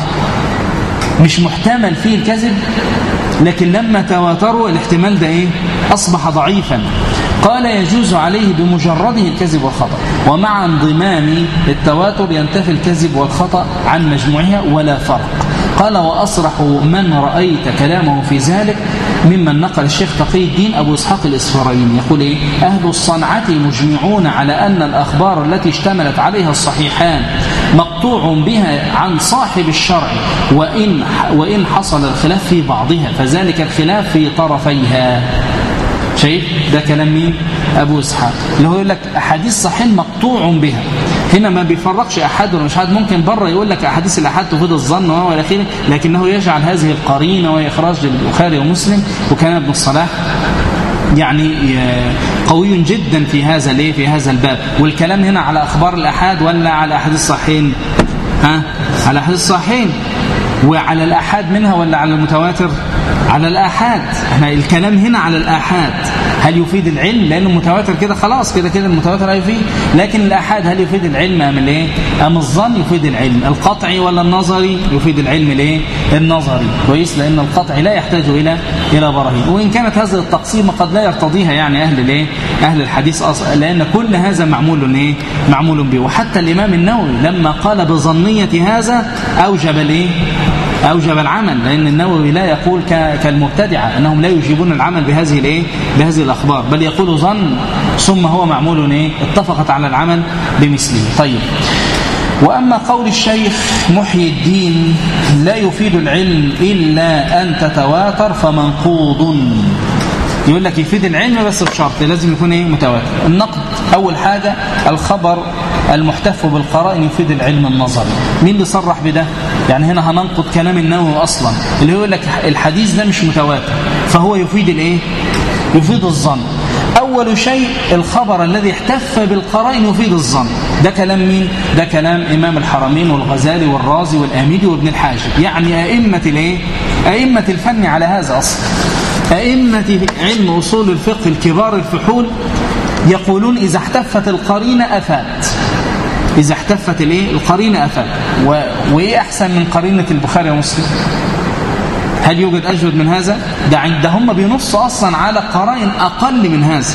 مش محتمل فيه الكذب، لكن لما تواتروا الاحتمال ده إيه؟ أصبح ضعيفا. قال يجوز عليه بمجرده الكذب والخطأ، ومع انضمام التواتر ينتفي الكذب والخطأ عن مجموعها ولا فرق. قال وأصرح من رأيت كلامه في ذلك ممن نقل الشيخ تقي الدين أبو إسحاق الإسفرايني. يقول إيه؟ أهل الصنعة مجمعون على أن الأخبار التي اشتملت عليها الصحيحان مقطوع بها عن صاحب الشرع، وإن, وإن حصل الخلاف في بعضها فذلك الخلاف في طرفيها. شايف؟ ده كلام مين؟ أبو إسحاق، اللي هو يقول لك أحاديث صحيح مقطوع بها. هنا ما بيفرقش أحد ولا مش أحد. ممكن بره يقول لك أحاديث الأحاد تفيد الظن وإلى آخره، لكنه يجعل هذه القرينة وإخراج البخاري ومسلم. وكان ابن الصلاح يعني قوي جدا في هذا الايه في هذا الباب. والكلام هنا على أخبار الأحاد ولا على أحاديث الصحيحين؟ ها؟ على أحاديث الصحيحين. وعلى الآحاد منها ولا على المتواتر؟ على الآحاد. احنا الكلام هنا على الآحاد. هل يفيد العلم؟ لأن المتواتر كده خلاص كده كده المتواتر هيفيد. لكن الآحاد هل يفيد العلم أم الايه؟ أم الظن يفيد العلم؟ القطعي ولا النظري يفيد العلم الايه؟ النظري. كويس، لأن القطعي لا يحتاج إلى إلى براهين. وإن كانت هذه التقسيمة قد لا يرتضيها يعني أهل الايه؟ أهل الحديث أصلا، لأن كل هذا معمول ايه؟ معمول به. وحتى الإمام النووي لما قال بظنية هذا أوجب الايه؟ أوجب العمل، لأن النووي لا يقول كالمبتدعة أنهم لا يجيبون العمل بهذه الايه؟ بهذه الأخبار، بل يقول ظن ثم هو معمول ايه؟ اتفقت على العمل بمثله. طيب، وأما قول الشيخ محيي الدين لا يفيد العلم إلا أن تتواتر فمنقوض. يقول لك يفيد العلم بس بشرط لازم يكون ايه؟ متواتر. النقد أول حاجة الخبر المحتف بالقرائن يفيد العلم النظري. مين اللي صرح بده؟ يعني هنا هننقض كلام النووي أصلا اللي هو لك الحديث ده مش متواتر فهو يفيد الايه؟ يفيد الظن. أول شيء الخبر الذي احتف بالقرائن يفيد الظن. ده كلام مين؟ ده كلام إمام الحرمين والغزالي والرازي والآمدي وابن الحاجب، يعني أئمة الايه؟ أئمة الفن على هذا أصلا، أئمة علم أصول الفقه الكبار الفحول يقولون إذا احتفت القرينة أفات، إذا احتفت الايه؟ القرينة أفات. و... وإيه أحسن من قرينة البخاري ومسلم؟ هل يوجد أجود من هذا؟ ده عندهم بينصوا أصلا على قرائن أقل من هذا،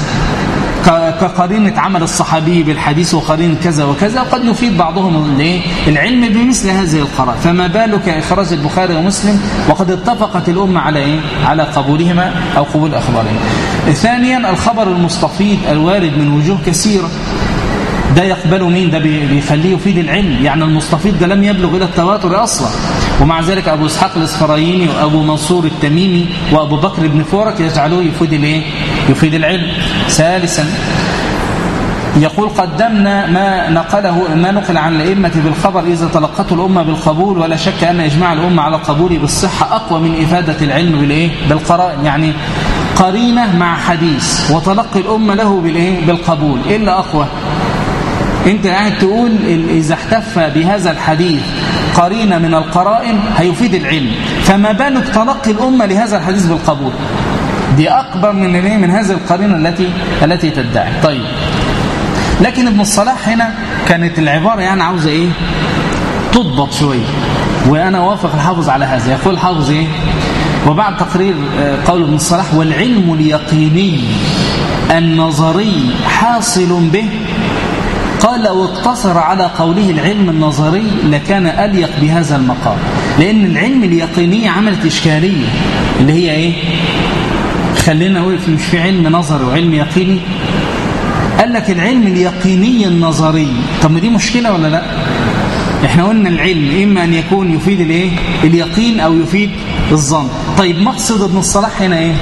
كقرينة عمل الصحابي بالحديث وقرينة كذا وكذا، قد يفيد بعضهم العلم بمثل هذه القرائن، فما بالك إخراج البخاري ومسلم وقد اتفقت الأمة على إيه؟ على قبولهما أو قبول أخبارهم. ثانيا الخبر المستفيض الوارد من وجوه كثيرة، ده يقبله مين؟ ده بيخليه يفيد العلم، يعني المستفيض ده لم يبلغ إلى التواتر أصلا. ومع ذلك أبو إسحاق الإسفرايني وأبو منصور التميمي وأبو بكر بن فورك يجعلوه يفيد الايه؟ يفيد العلم. ثالثا يقول قدمنا ما نقله ما نقل عن الأئمة بالخبر إذا تلقته الأمة بالقبول، ولا شك أن إجماع الأمة على القبول بالصحة أقوى من إفادة العلم بالإيه؟ بالقرائن. يعني قرينة مع حديث وتلقي الأمة له بالإيه؟ بالقبول، إلا أقوى. أنت قاعد تقول إذا احتف بهذا الحديث قرينة من القرائن هيفيد العلم، فما بالك تلقي الأمة لهذا الحديث بالقبول؟ دي أكبر من من هذه القرينة التي التي تدعي. طيب، لكن ابن الصلاح هنا كانت العبارة يعني عاوزة إيه؟ تضبط شوية، وأنا وافق الحافظ على هذا. يقول الحافظ إيه؟ وبعد تقرير قول ابن الصلاح والعلم اليقيني النظري حاصل به، قال لو اقتصر على قوله العلم النظري لكان أليق بهذا المقام، لأن العلم اليقيني عملت إشكالية اللي هي إيه؟ خلينا نقول مش في علم نظري وعلم يقيني. قال لك العلم اليقيني النظري، طب ما دي مشكلة ولا لا؟ احنا قلنا العلم إما أن يكون يفيد الايه؟ اليقين أو يفيد الظن. طيب مقصد ابن الصلاح هنا إيه؟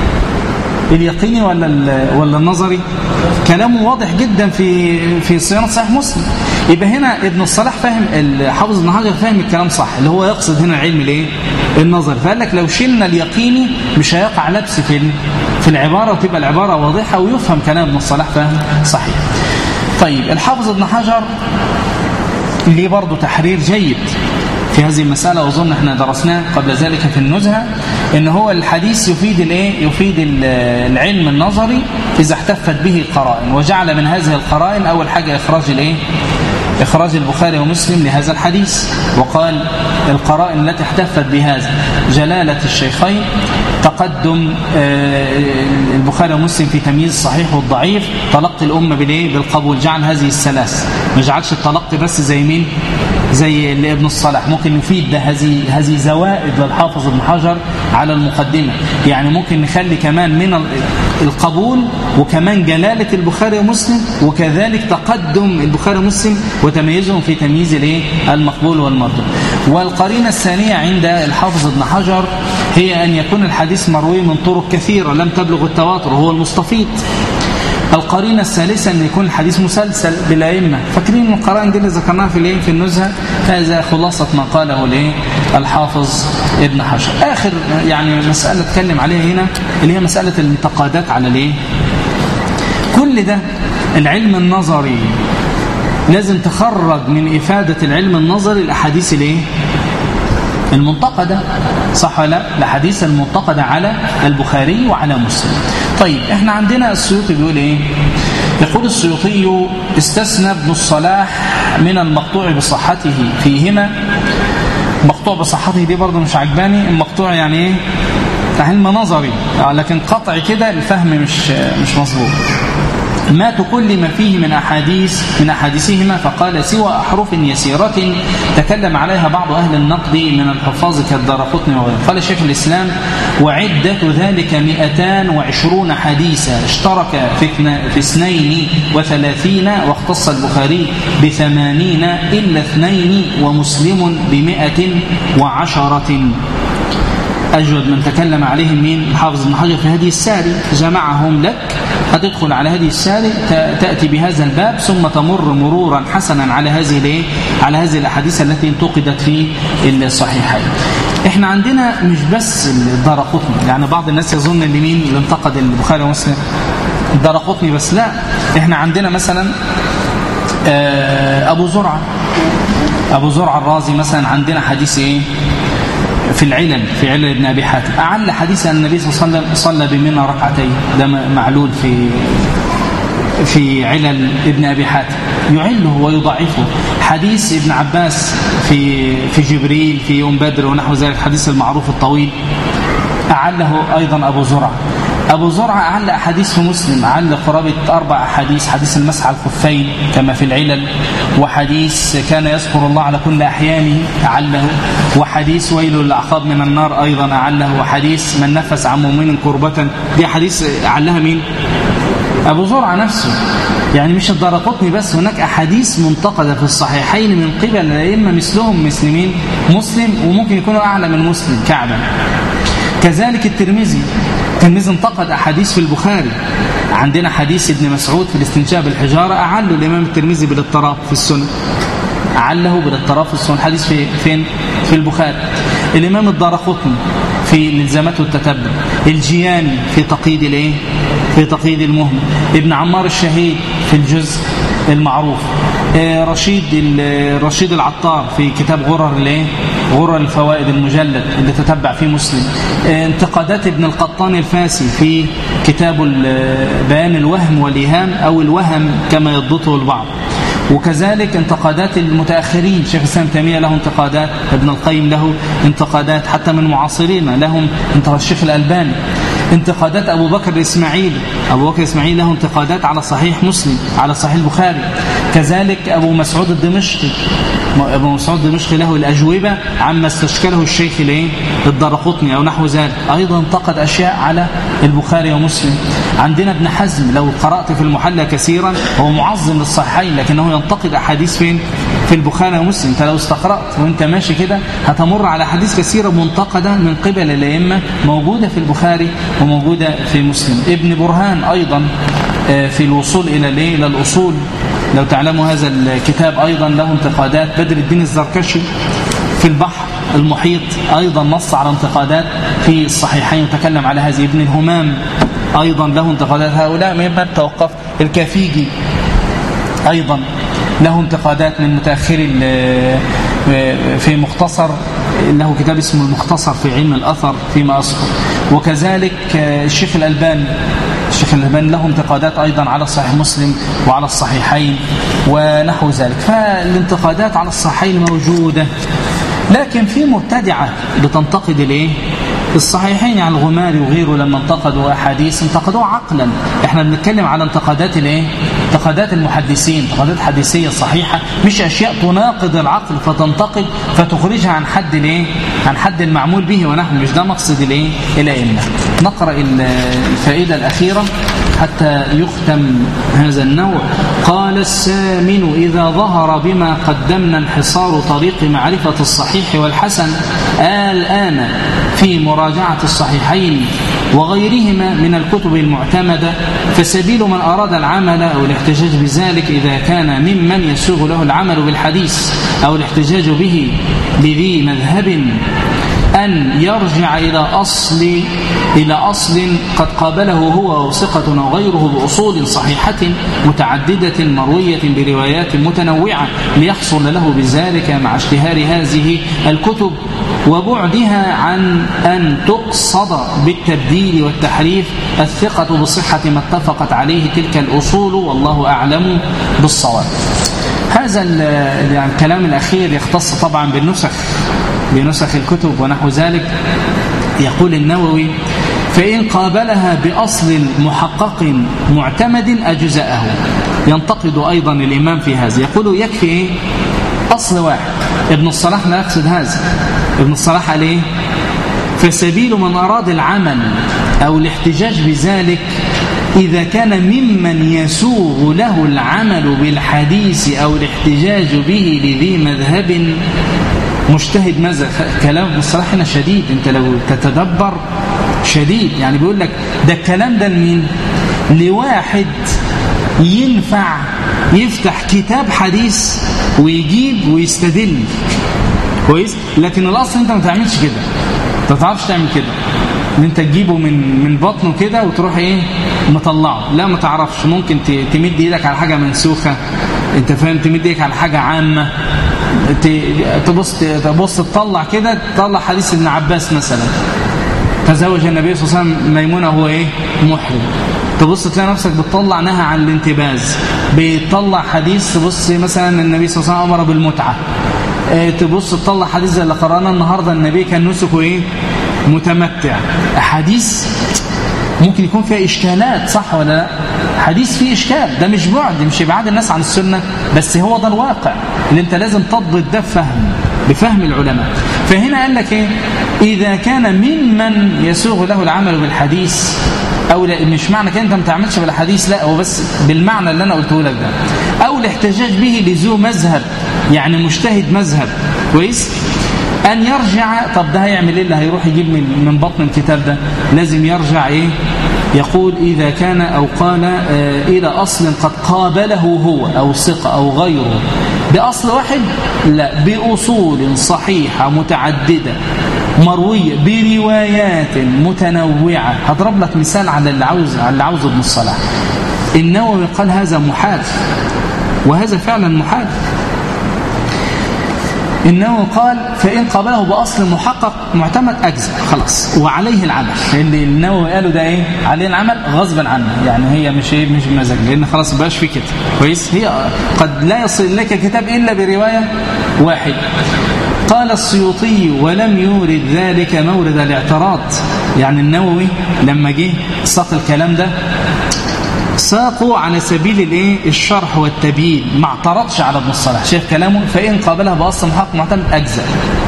اليقيني ولا ولا النظري؟ كلامه واضح جدا في في صيانة صحيح مسلم. يبقى هنا ابن الصلاح فاهم، الحافظ ابن حجر فاهم الكلام صح، اللي هو يقصد هنا العلم الايه؟ النظري. فقال لك لو شلنا اليقيني مش هيقع لبس في في العبارة، وتبقى العبارة واضحة ويفهم كلام ابن الصلاح فهم صحيح. طيب الحافظ ابن حجر ليه برضه تحرير جيد في هذه المسألة، وأظن احنا درسناه قبل ذلك في النزهة، ان هو الحديث يفيد الايه؟ يفيد العلم النظري إذا احتفت به القرائن، وجعل من هذه القرائن أول حاجة إخراج الايه؟ إخراج البخاري ومسلم لهذا الحديث، وقال القرائن التي احتفت بهذا جلالة الشيخين، تقدم البخاري ومسلم في تمييز الصحيح والضعيف، تلقي الأمة بالايه؟ بالقبول. جعل هذه الثلاث، ما جعلش التلقي بس زي مين؟ زي اللي ابن الصلاح. ممكن نفيد ده هذه هذه زوائد للحافظ ابن حجر على المقدمة، يعني ممكن نخلي كمان من القبول وكمان جلالة البخاري ومسلم، وكذلك تقدم البخاري ومسلم وتميزهم في تمييز الايه؟ المقبول والمردود. والقرينة الثانية عند الحافظ ابن حجر هي أن يكون الحديث مروي من طرق كثيرة لم تبلغ التواتر، وهو المستفيض. القرينة الثالثة أن يكون الحديث مسلسل بالأئمة. فاكرين القرائن دي اللي ذكرناها في الايه؟ في النزهة. هذا خلاصة ما قاله الايه؟ الحافظ ابن حجر. آخر يعني مسألة اتكلم عليها هنا اللي هي مسألة الانتقادات على الايه؟ كل ده العلم النظري لازم تخرج من إفادة العلم النظري الأحاديث الايه؟ المنتقدة، صح ولا لا؟ الحديث المنتقدة على البخاري وعلى مسلم. طيب احنا عندنا السيوطي بيقول ايه؟ يقول السيوطي استثنى ابن الصلاح من المقطوع بصحته فيهما. مقطوع بصحته دي برضه مش عجباني، المقطوع يعني ايه؟ علم نظري، لكن قطع كده الفهم مش مش مظبوط. ما تكلم فيه من أحاديث من أحاديثهما، فقال سوى أحرف يسيرة تكلم عليها بعض أهل النقد من الحفاظ كالدارقطني وغيره. قال شيخ الإسلام وعدة ذلك مئتان وعشرون حديثا اشترك في اثنين وثلاثين، واختص البخاري بثمانين إلا اثنين، ومسلم بمئة وعشرة. أجود من تكلم عليهم مين؟ الحافظ ابن حجر في هدي الساري، جمعهم لك. هتدخل على هدي الساري تأتي بهذا الباب ثم تمر مرورا حسنا على هذه الايه؟ على هذه الأحاديث التي انتقدت في الصحيحين. احنا عندنا مش بس الدارقطني، يعني بعض الناس يظن ان مين اللي انتقد البخاري ومسلم الدارقطني بس، لا، احنا عندنا مثلا أبو زرعة أبو زرعة الرازي مثلا، عندنا حديث ايه في العلل، في علل ابن أبي حاتم، أعل حديث أن النبي صلى الله عليه وسلم صلى بمنى ركعتين، ده معلول في في علل ابن أبي حاتم، يعله ويضعفه. حديث ابن عباس في في جبريل في يوم بدر ونحو ذلك، الحديث المعروف الطويل، أعله أيضا أبو زرعة. أبو زرعة أعل أحاديث في مسلم، أعل قرابة أربع أحاديث، حديث المسح على الخفين كما في العلل، وحديث كان يذكر الله على كل أحيانه أعله، وحديث ويل للأعقاب من النار أيضا أعله، وحديث من نفس عن مؤمن كربة، دي حديث أعلها مين؟ أبو زرعة نفسه. يعني مش الدارقطني بس، هناك أحاديث منتقدة في الصحيحين من قبل الأئمة مثلهم مسلمين مسلم، وممكن يكونوا أعلى من مسلم كعبا. كذلك الترمذي الترمذي انتقد أحاديث في البخاري. عندنا حديث ابن مسعود في الاستنجاء بالحجارة، أعله الإمام الترمذي بالاضطراب في السنة، أعله بالاضطراب في السنة، حديث في فين؟ في البخاري. الإمام الدارقطني في الالزامات والتتبع، الجياني في تقييد الايه؟ في تقييد المهم، ابن عمار الشهيد في الجزء المعروف، رشيد رشيد العطار في كتاب غرر الايه؟ غرر الفوائد المجلد اللي تتبع فيه مسلم، انتقادات ابن القطان الفاسي في كتاب بيان الوهم والإيهام أو الوهم كما يضبطه البعض. وكذلك انتقادات المتأخرين، شيخ الإسلام تيمية له انتقادات، ابن القيم له انتقادات، حتى من معاصرين لهم انتقاد الشيخ الألباني، انتقادات أبو بكر الإسماعيلي، أبو بكر الإسماعيلي له انتقادات على صحيح مسلم، على صحيح البخاري. كذلك أبو مسعود الدمشقي، أبو مسعود الدمشقي له الأجوبة عما استشكله الشيخ الدارقطني أو نحو ذلك، أيضا انتقد أشياء على البخاري ومسلم. عندنا ابن حزم، لو قرأت في المحلى كثيرا، هو معظم للصحيحين لكنه ينتقد أحاديث فين؟ في البخاري ومسلم. انت لو استقرأت وانت ماشي كده هتمر على حديث كثيرة منتقدة من قبل الأئمة، موجودة في البخاري وموجودة في مسلم. ابن برهان أيضا في الوصول إلى إلى الأصول، لو تعلموا هذا الكتاب، أيضا له انتقادات. بدر الدين الزركشي في البحر المحيط أيضا نص على انتقادات في الصحيحين وتكلم على هذه. ابن الهمام أيضا له انتقادات، هؤلاء ممن توقف. الكافيجي أيضا له انتقادات من متأخر في مختصر، له كتاب اسمه المختصر في علم الأثر فيما أذكر. وكذلك الشيخ الألباني الشيخ الألباني له انتقادات أيضا على صحيح مسلم وعلى الصحيحين ونحو ذلك. فالانتقادات على الصحيحين موجودة، لكن في مبتدعة بتنتقد الايه؟ الصحيحين، يعني الغماري وغيره لما انتقدوا أحاديث انتقدوه عقلا. احنا بنتكلم على انتقادات الايه؟ انتقادات المحدثين، انتقادات حديثية صحيحة، مش أشياء تناقض العقل فتنتقد فتخرجها عن حد الايه؟ عن حد المعمول به، ونحن مش ده مقصد الايه؟ الأئمة. نقرأ الفائدة الأخيرة حتى يختم هذا النوع. قال السامن: إذا ظهر بما قدمنا انحصار طريق معرفة الصحيح والحسن الآن في مراجعة الصحيحين وغيرهما من الكتب المعتمدة، فسبيل من أراد العمل أو الاحتجاج بذلك إذا كان ممن يسوغ له العمل بالحديث أو الاحتجاج به لذي مذهب أن يرجع إلى أصل إلى أصل قد قابله هو وثقة أو غيره بأصول صحيحة متعددة مروية بروايات متنوعة، ليحصل له بذلك مع اشتهار هذه الكتب وبعدها عن أن تقصد بالتبديل والتحريف الثقة بصحة ما اتفقت عليه تلك الأصول، والله أعلم بالصواب. هذا يعني الكلام الأخير يختص طبعا بالنسخ بنسخ الكتب ونحو ذلك. يقول النووي: فإن قابلها بأصل محقق معتمد أجزأه. ينتقد أيضا الإمام في هذا، يقول يكفي إيه؟ أصل واحد. ابن الصلاح لا يقصد هذا. ابن الصلاح عليه: فسبيل من أراد العمل أو الاحتجاج بذلك إذا كان ممن يسوغ له العمل بالحديث أو الاحتجاج به لذي مذهب مجتهد ماذا؟ كلام بالصراحة هنا شديد، انت لو تتدبر شديد. يعني بيقول لك ده الكلام ده لمين؟ لواحد ينفع يفتح كتاب حديث ويجيب ويستدل كويس، لكن الاصل انت ما تعملش كده، ما تعرفش تعمل كده، ان انت تجيبه من من بطنه كده وتروح ايه مطلعه، لا ما تعرفش. ممكن تمد ايدك على حاجه منسوخه، انت فاهم، تمد ايدك على حاجه عامه، تبص تبص تطلع كده، تطلع حديث ابن عباس مثلا تزوج النبي صلى الله عليه وسلم ميمونه وهو ايه محرم، تبص تلاقي نفسك بتطلع نهى عن الانتباز، بتطلع حديث تبص مثلا النبي صلى الله عليه وسلم امر بالمتعه، تبص تطلع حديث زي اللي قرانا النهارده النبي كان نسكه ايه متمتع. احاديث ممكن يكون فيها اشكالات، صح ولا لا؟ حديث فيه اشكال، ده مش بعد مش ابعاد الناس عن السنه، بس هو ده الواقع اللي انت لازم تضبط ده بفهم بفهم العلماء. فهنا قال لك ايه؟ اذا كان ممن يسوغ له العمل بالحديث، او لا، مش معنى كده انت ما تعملش بالحديث، لا، هو بس بالمعنى اللي انا قلته لك ده، او الاحتجاج به لذو مذهب، يعني مجتهد مذهب كويس، أن يرجع. طب ده هيعمل إيه اللي هيروح يجيب من, من بطن الكتاب ده؟ لازم يرجع إيه؟ يقول إذا كان أو قال آه إلى أصل قد قابله هو أو ثقة أو غيره بأصل واحد، لا، بأصول صحيحة متعددة مروية بروايات متنوعة. هضرب لك مثال على اللي عاوز على اللي عاوز ابن الصلاح. النووي قال هذا محال، وهذا فعلا محال. إنه قال فإن قابله بأصل محقق معتمد أجزاء خلاص وعليه العمل. اللي النووي قالوا ده إيه؟ عليه العمل غصبا عنه، يعني هي مش إيه مش بمزاج، لأن خلاص مبقاش في كده كويس. هي قد لا يصل لك كتاب إلا برواية واحد. قال السيوطي ولم يورد ذلك مورد الاعتراض. يعني النووي لما جه ساق الكلام ده ساقوا على سبيل الايه الشرح والتبيين، ما اعترضش على ابن الصلاح. شايف كلامه؟ فإن قابلها بأصل محقق معتمد أجزاء.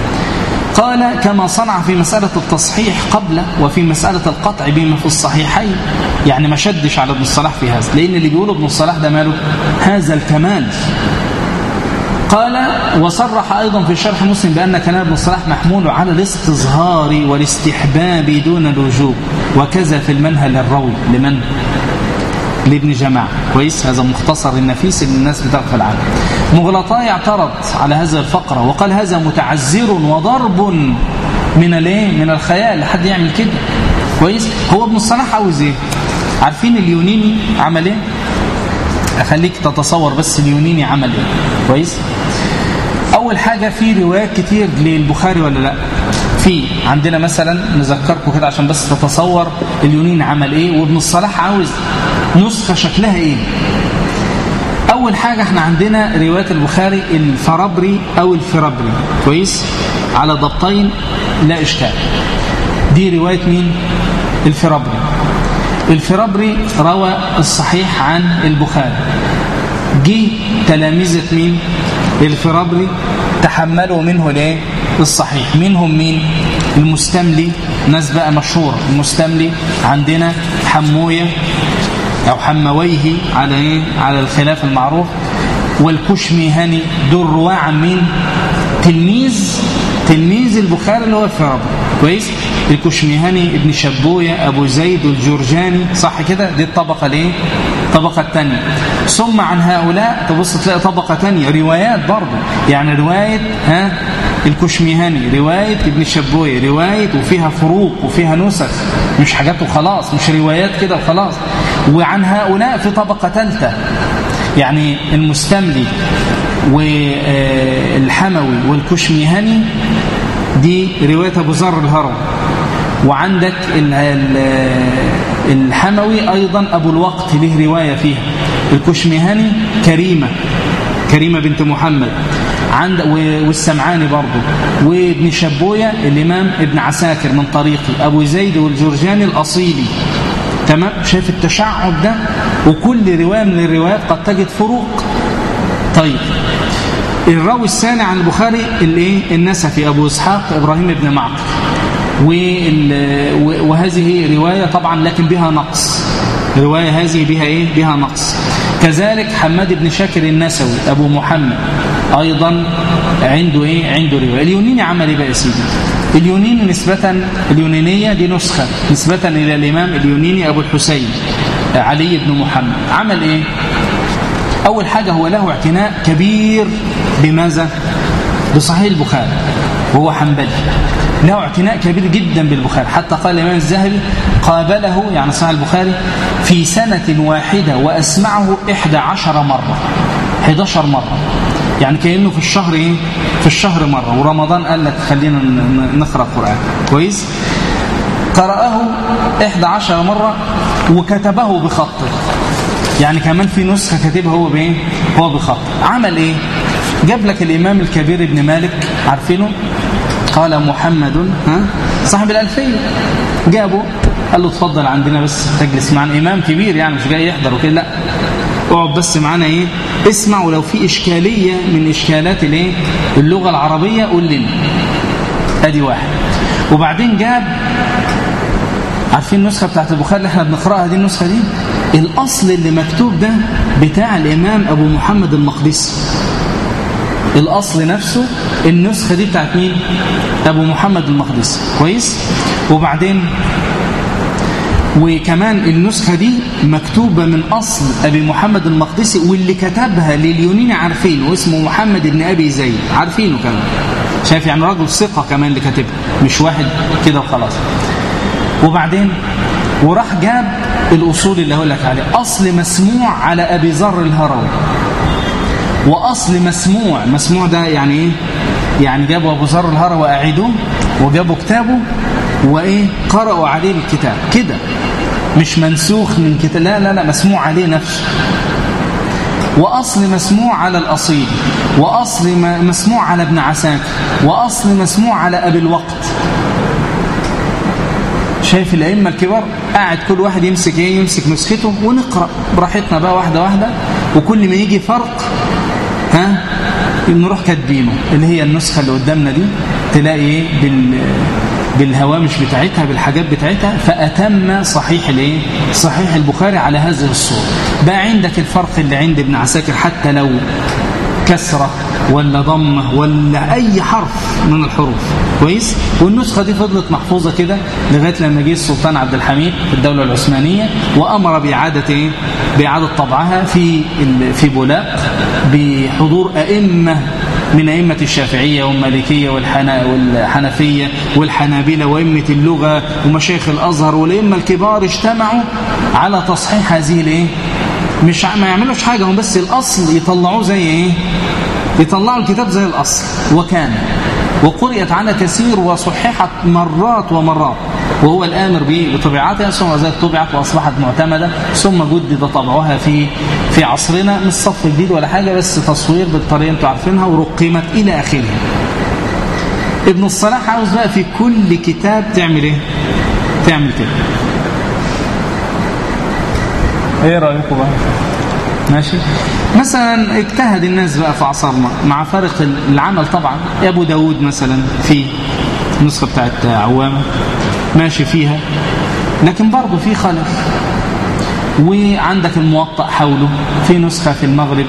قال كما صنع في مسألة التصحيح قبله وفي مسألة القطع بما في الصحيحين. يعني ما شدش على ابن الصلاح في هذا، لأن اللي بيقوله ابن الصلاح ده ماله هذا الكمال. قال وصرح أيضا في شرح مسلم بأن كلام ابن الصلاح محمول على الاستصهار والاستحباب دون الوجوب، وكذا في المنهل الروي لمن لابن جماعة كويس. هذا مختصر النفيس اللي الناس بتغفل عنه. مغلطاي اعترض على هذه الفقرة وقال هذا متعذر وضرب من الايه من الخيال لحد يعمل كده كويس. هو ابن الصلاح عاوز ايه؟ عارفين اليونيني عمل ايه؟ اخليك تتصور بس اليونيني عمل ايه كويس. اول حاجة في روايات كتير للبخاري ولا لا؟ في عندنا مثلا نذكركم كده عشان بس تتصور اليونين عمل ايه وابن الصلاح عاوز نسخة شكلها ايه. اول حاجة احنا عندنا رواية البخاري الفرابري او الفرابري كويس على ضبطين لا اشكال. دي رواية مين؟ الفرابري. الفرابري روى الصحيح عن البخاري. جه تلاميذة مين؟ الفرابري تحملوا منه ليه الصحيح. منهم مين؟ المستملي، ناس بقى مشهورة. المستملي عندنا حموية أو حمويه على إيه؟ على الخلاف المعروف. والكشميهاني دول رواة عن مين؟ تلميذ تلميذ البخاري اللي هو الفرابري كويس. الكشميهاني ابن شبوية أبو زيد الجرجاني، صح كده؟ دي الطبقة ليه؟ الطبقة الثانية. ثم عن هؤلاء تبص تلاقي طبقة ثانية روايات برضه، يعني رواية ها الكشميهاني، رواية ابن شبوية، رواية وفيها فروق وفيها نسخ، مش حاجات وخلاص، مش روايات كده وخلاص. وعن هؤلاء في طبقة ثالثة، يعني المستملي والحموي والكشميهاني دي رواية أبو ذر الهروي. وعندك الحموي أيضا أبو الوقت له رواية فيها. الكشميهاني كريمة كريمة بنت محمد عند والسمعاني برضه. وابن شبوية الإمام ابن عساكر من طريقي. أبو زيد والجرجاني الأصيلي. تمام؟ شايف التشعب ده؟ وكل رواية من الروايات قد تجد فروق. طيب الراوي الثاني عن البخاري الايه النسفي ابو اسحاق ابراهيم بن معقل. وهذه روايه طبعا لكن بها نقص. الروايه هذه بها ايه بها نقص. كذلك حماد بن شاكر النسوي ابو محمد ايضا عنده إيه؟ عنده رواية. اليونيني عمل إيه بقى يا سيدي؟ اليونيني نسبة اليونينية دي نسخة نسبة إلى الإمام اليونيني أبو الحسين علي بن محمد. عمل إيه؟ أول حاجة هو له اعتناء كبير بماذا؟ بصحيح البخاري، وهو حنبلي، له اعتناء كبير جدا بالبخاري، حتى قال الإمام الذهبي قابله يعني صحيح البخاري في سنة واحدة وأسمعه إحدى عشر مرة، إحدى عشر مرة، يعني كأنه في الشهر إيه؟ في الشهر مرة، ورمضان قال لك خلينا نقرأ القرآن كويس. قرأه إحدى عشر مرة وكتبه بخطه، يعني كمان في نسخة كاتبها هو بإيه؟ هو بخط. عمل إيه؟ جاب لك الإمام الكبير ابن مالك، عارفينه؟ قال محمد ها صاحب الألفية، جابه قال له اتفضل عندنا بس تجلس معنا، إمام كبير يعني مش جاي يحضر وكده، لا اقعد بس معنا ايه اسمع، ولو في إشكالية من إشكالات الايه اللغة العربية قول لنا. ادي واحد. وبعدين جاب، عارفين النسخة بتاعت البخاري اللي احنا بنقرأها دي، النسخة دي الأصل اللي مكتوب ده بتاع الإمام أبو محمد المقدسي، الأصل نفسه النسخة دي بتاعت مين؟ أبو محمد المقدسي كويس. وبعدين وكمان النسخة دي مكتوبة من أصل أبي محمد المقدسي، واللي كتبها لليونيني عارفينه، اسمه محمد بن أبي زيد، عارفينه كمان، شايف يعني راجل ثقة كمان اللي كاتبها، مش واحد كده وخلاص. وبعدين وراح جاب الأصول اللي هقول لك عليه، أصل مسموع على أبي ذر الهروي، وأصل مسموع، مسموع ده يعني إيه؟ يعني جابوا أبو ذر الهروي وأعيدوه، وجابوا كتابه وإيه قرأوا عليه الكتاب كده، مش منسوخ من كتاب، لا لا لا مسموع عليه نفسه. وأصل مسموع على الأصيل، وأصل مسموع على ابن عساكر، وأصل مسموع على أبي الوقت. شايف الأئمة الكبار قاعد كل واحد يمسك ايه يمسك نسخته ونقرأ براحتنا بقى واحدة واحدة، وكل ما يجي فرق ها نروح كاتبينه، اللي هي النسخة اللي قدامنا دي تلاقي ايه بال بالهوامش بتاعتها بالحاجات بتاعتها، فأتم صحيح الايه صحيح البخاري على هذه الصورة. بقى عندك الفرق اللي عند ابن عساكر حتى لو كسرة ولا ضمة ولا أي حرف من الحروف كويس. والنسخة دي فضلت محفوظة كده لغاية لما جه السلطان عبد الحميد في الدولة العثمانية وأمر بإعادة إيه؟ بإعادة طبعها في في بولاق بحضور أئمة من أئمة الشافعية والمالكية والحنفية والحنابلة وأئمة اللغة ومشايخ الأزهر والأئمة الكبار اجتمعوا على تصحيح هذه الإيه؟ مش ما يعملوش حاجة، هم بس الأصل يطلعوه زي إيه؟ يطلعوا الكتاب زي الأصل وكان، وقرئت على كثير وصححت مرات ومرات، وهو الآمر بطبيعتها، ثم ذلك طبعت وأصبحت معتمدة، ثم جدد طبعها في في عصرنا، مش صف جديد ولا حاجة، بس تصوير بالطريقة انتوا عارفينها، ورقمت إلى آخره. ابن الصلاح عاوز بقى في كل كتاب تعمل إيه؟ تعمل كده. ايه رأيكم بقى؟ ماشي. مثلا اجتهد الناس بقى في عصرنا مع فرق العمل طبعا، ابو داود مثلا في النسخة بتاعت عوامة ماشي فيها، لكن برضو في خلف. وعندك الموطأ حوله في نسخة في المغرب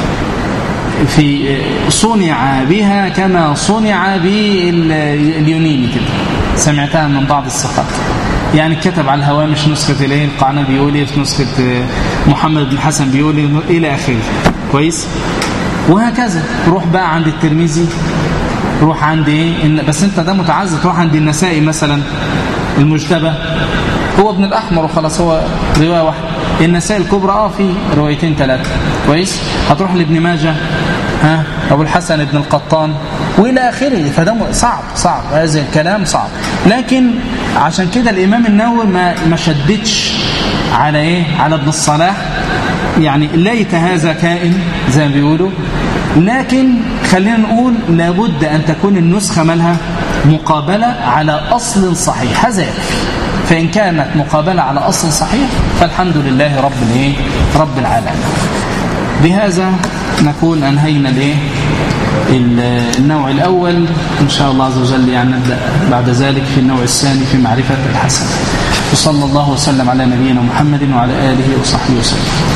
في صنع بها كما صنع باليونيني كده، سمعتها من بعض الثقات، يعني كتب على الهوامش نسخة الايه القعنبي بيقول ايه، في نسخة محمد بن حسن بيقول ايه الى اخره كويس. وهكذا روح بقى عند الترمذي، روح عند ايه، بس انت ده متعزز، تروح عند النسائي مثلا المجتبى، هو ابن الاحمر وخلاص، هو روايه واحده. النسائي الكبرى اه في روايتين ثلاثه كويس. هتروح لابن ماجه ها ابو الحسن ابن القطان والى اخره، فده صعب صعب هذا الكلام صعب. لكن عشان كده الامام النووي ما ما شددش على ايه على ابن الصلاح، يعني ليت هذا كائن زي ما بيقولوا، لكن خلينا نقول لابد ان تكون النسخه مالها مقابله على اصل صحيح، هذا يكفي. فان كانت مقابله على اصل صحيح فالحمد لله رب الايه رب العالمين. بهذا نكون انهينا الايه النوع الأول، إن شاء الله عز وجل يعني نبدأ بعد ذلك في النوع الثاني في معرفة الحسن. وصلى الله وسلم على نبينا محمد وعلى آله وصحبه وسلم.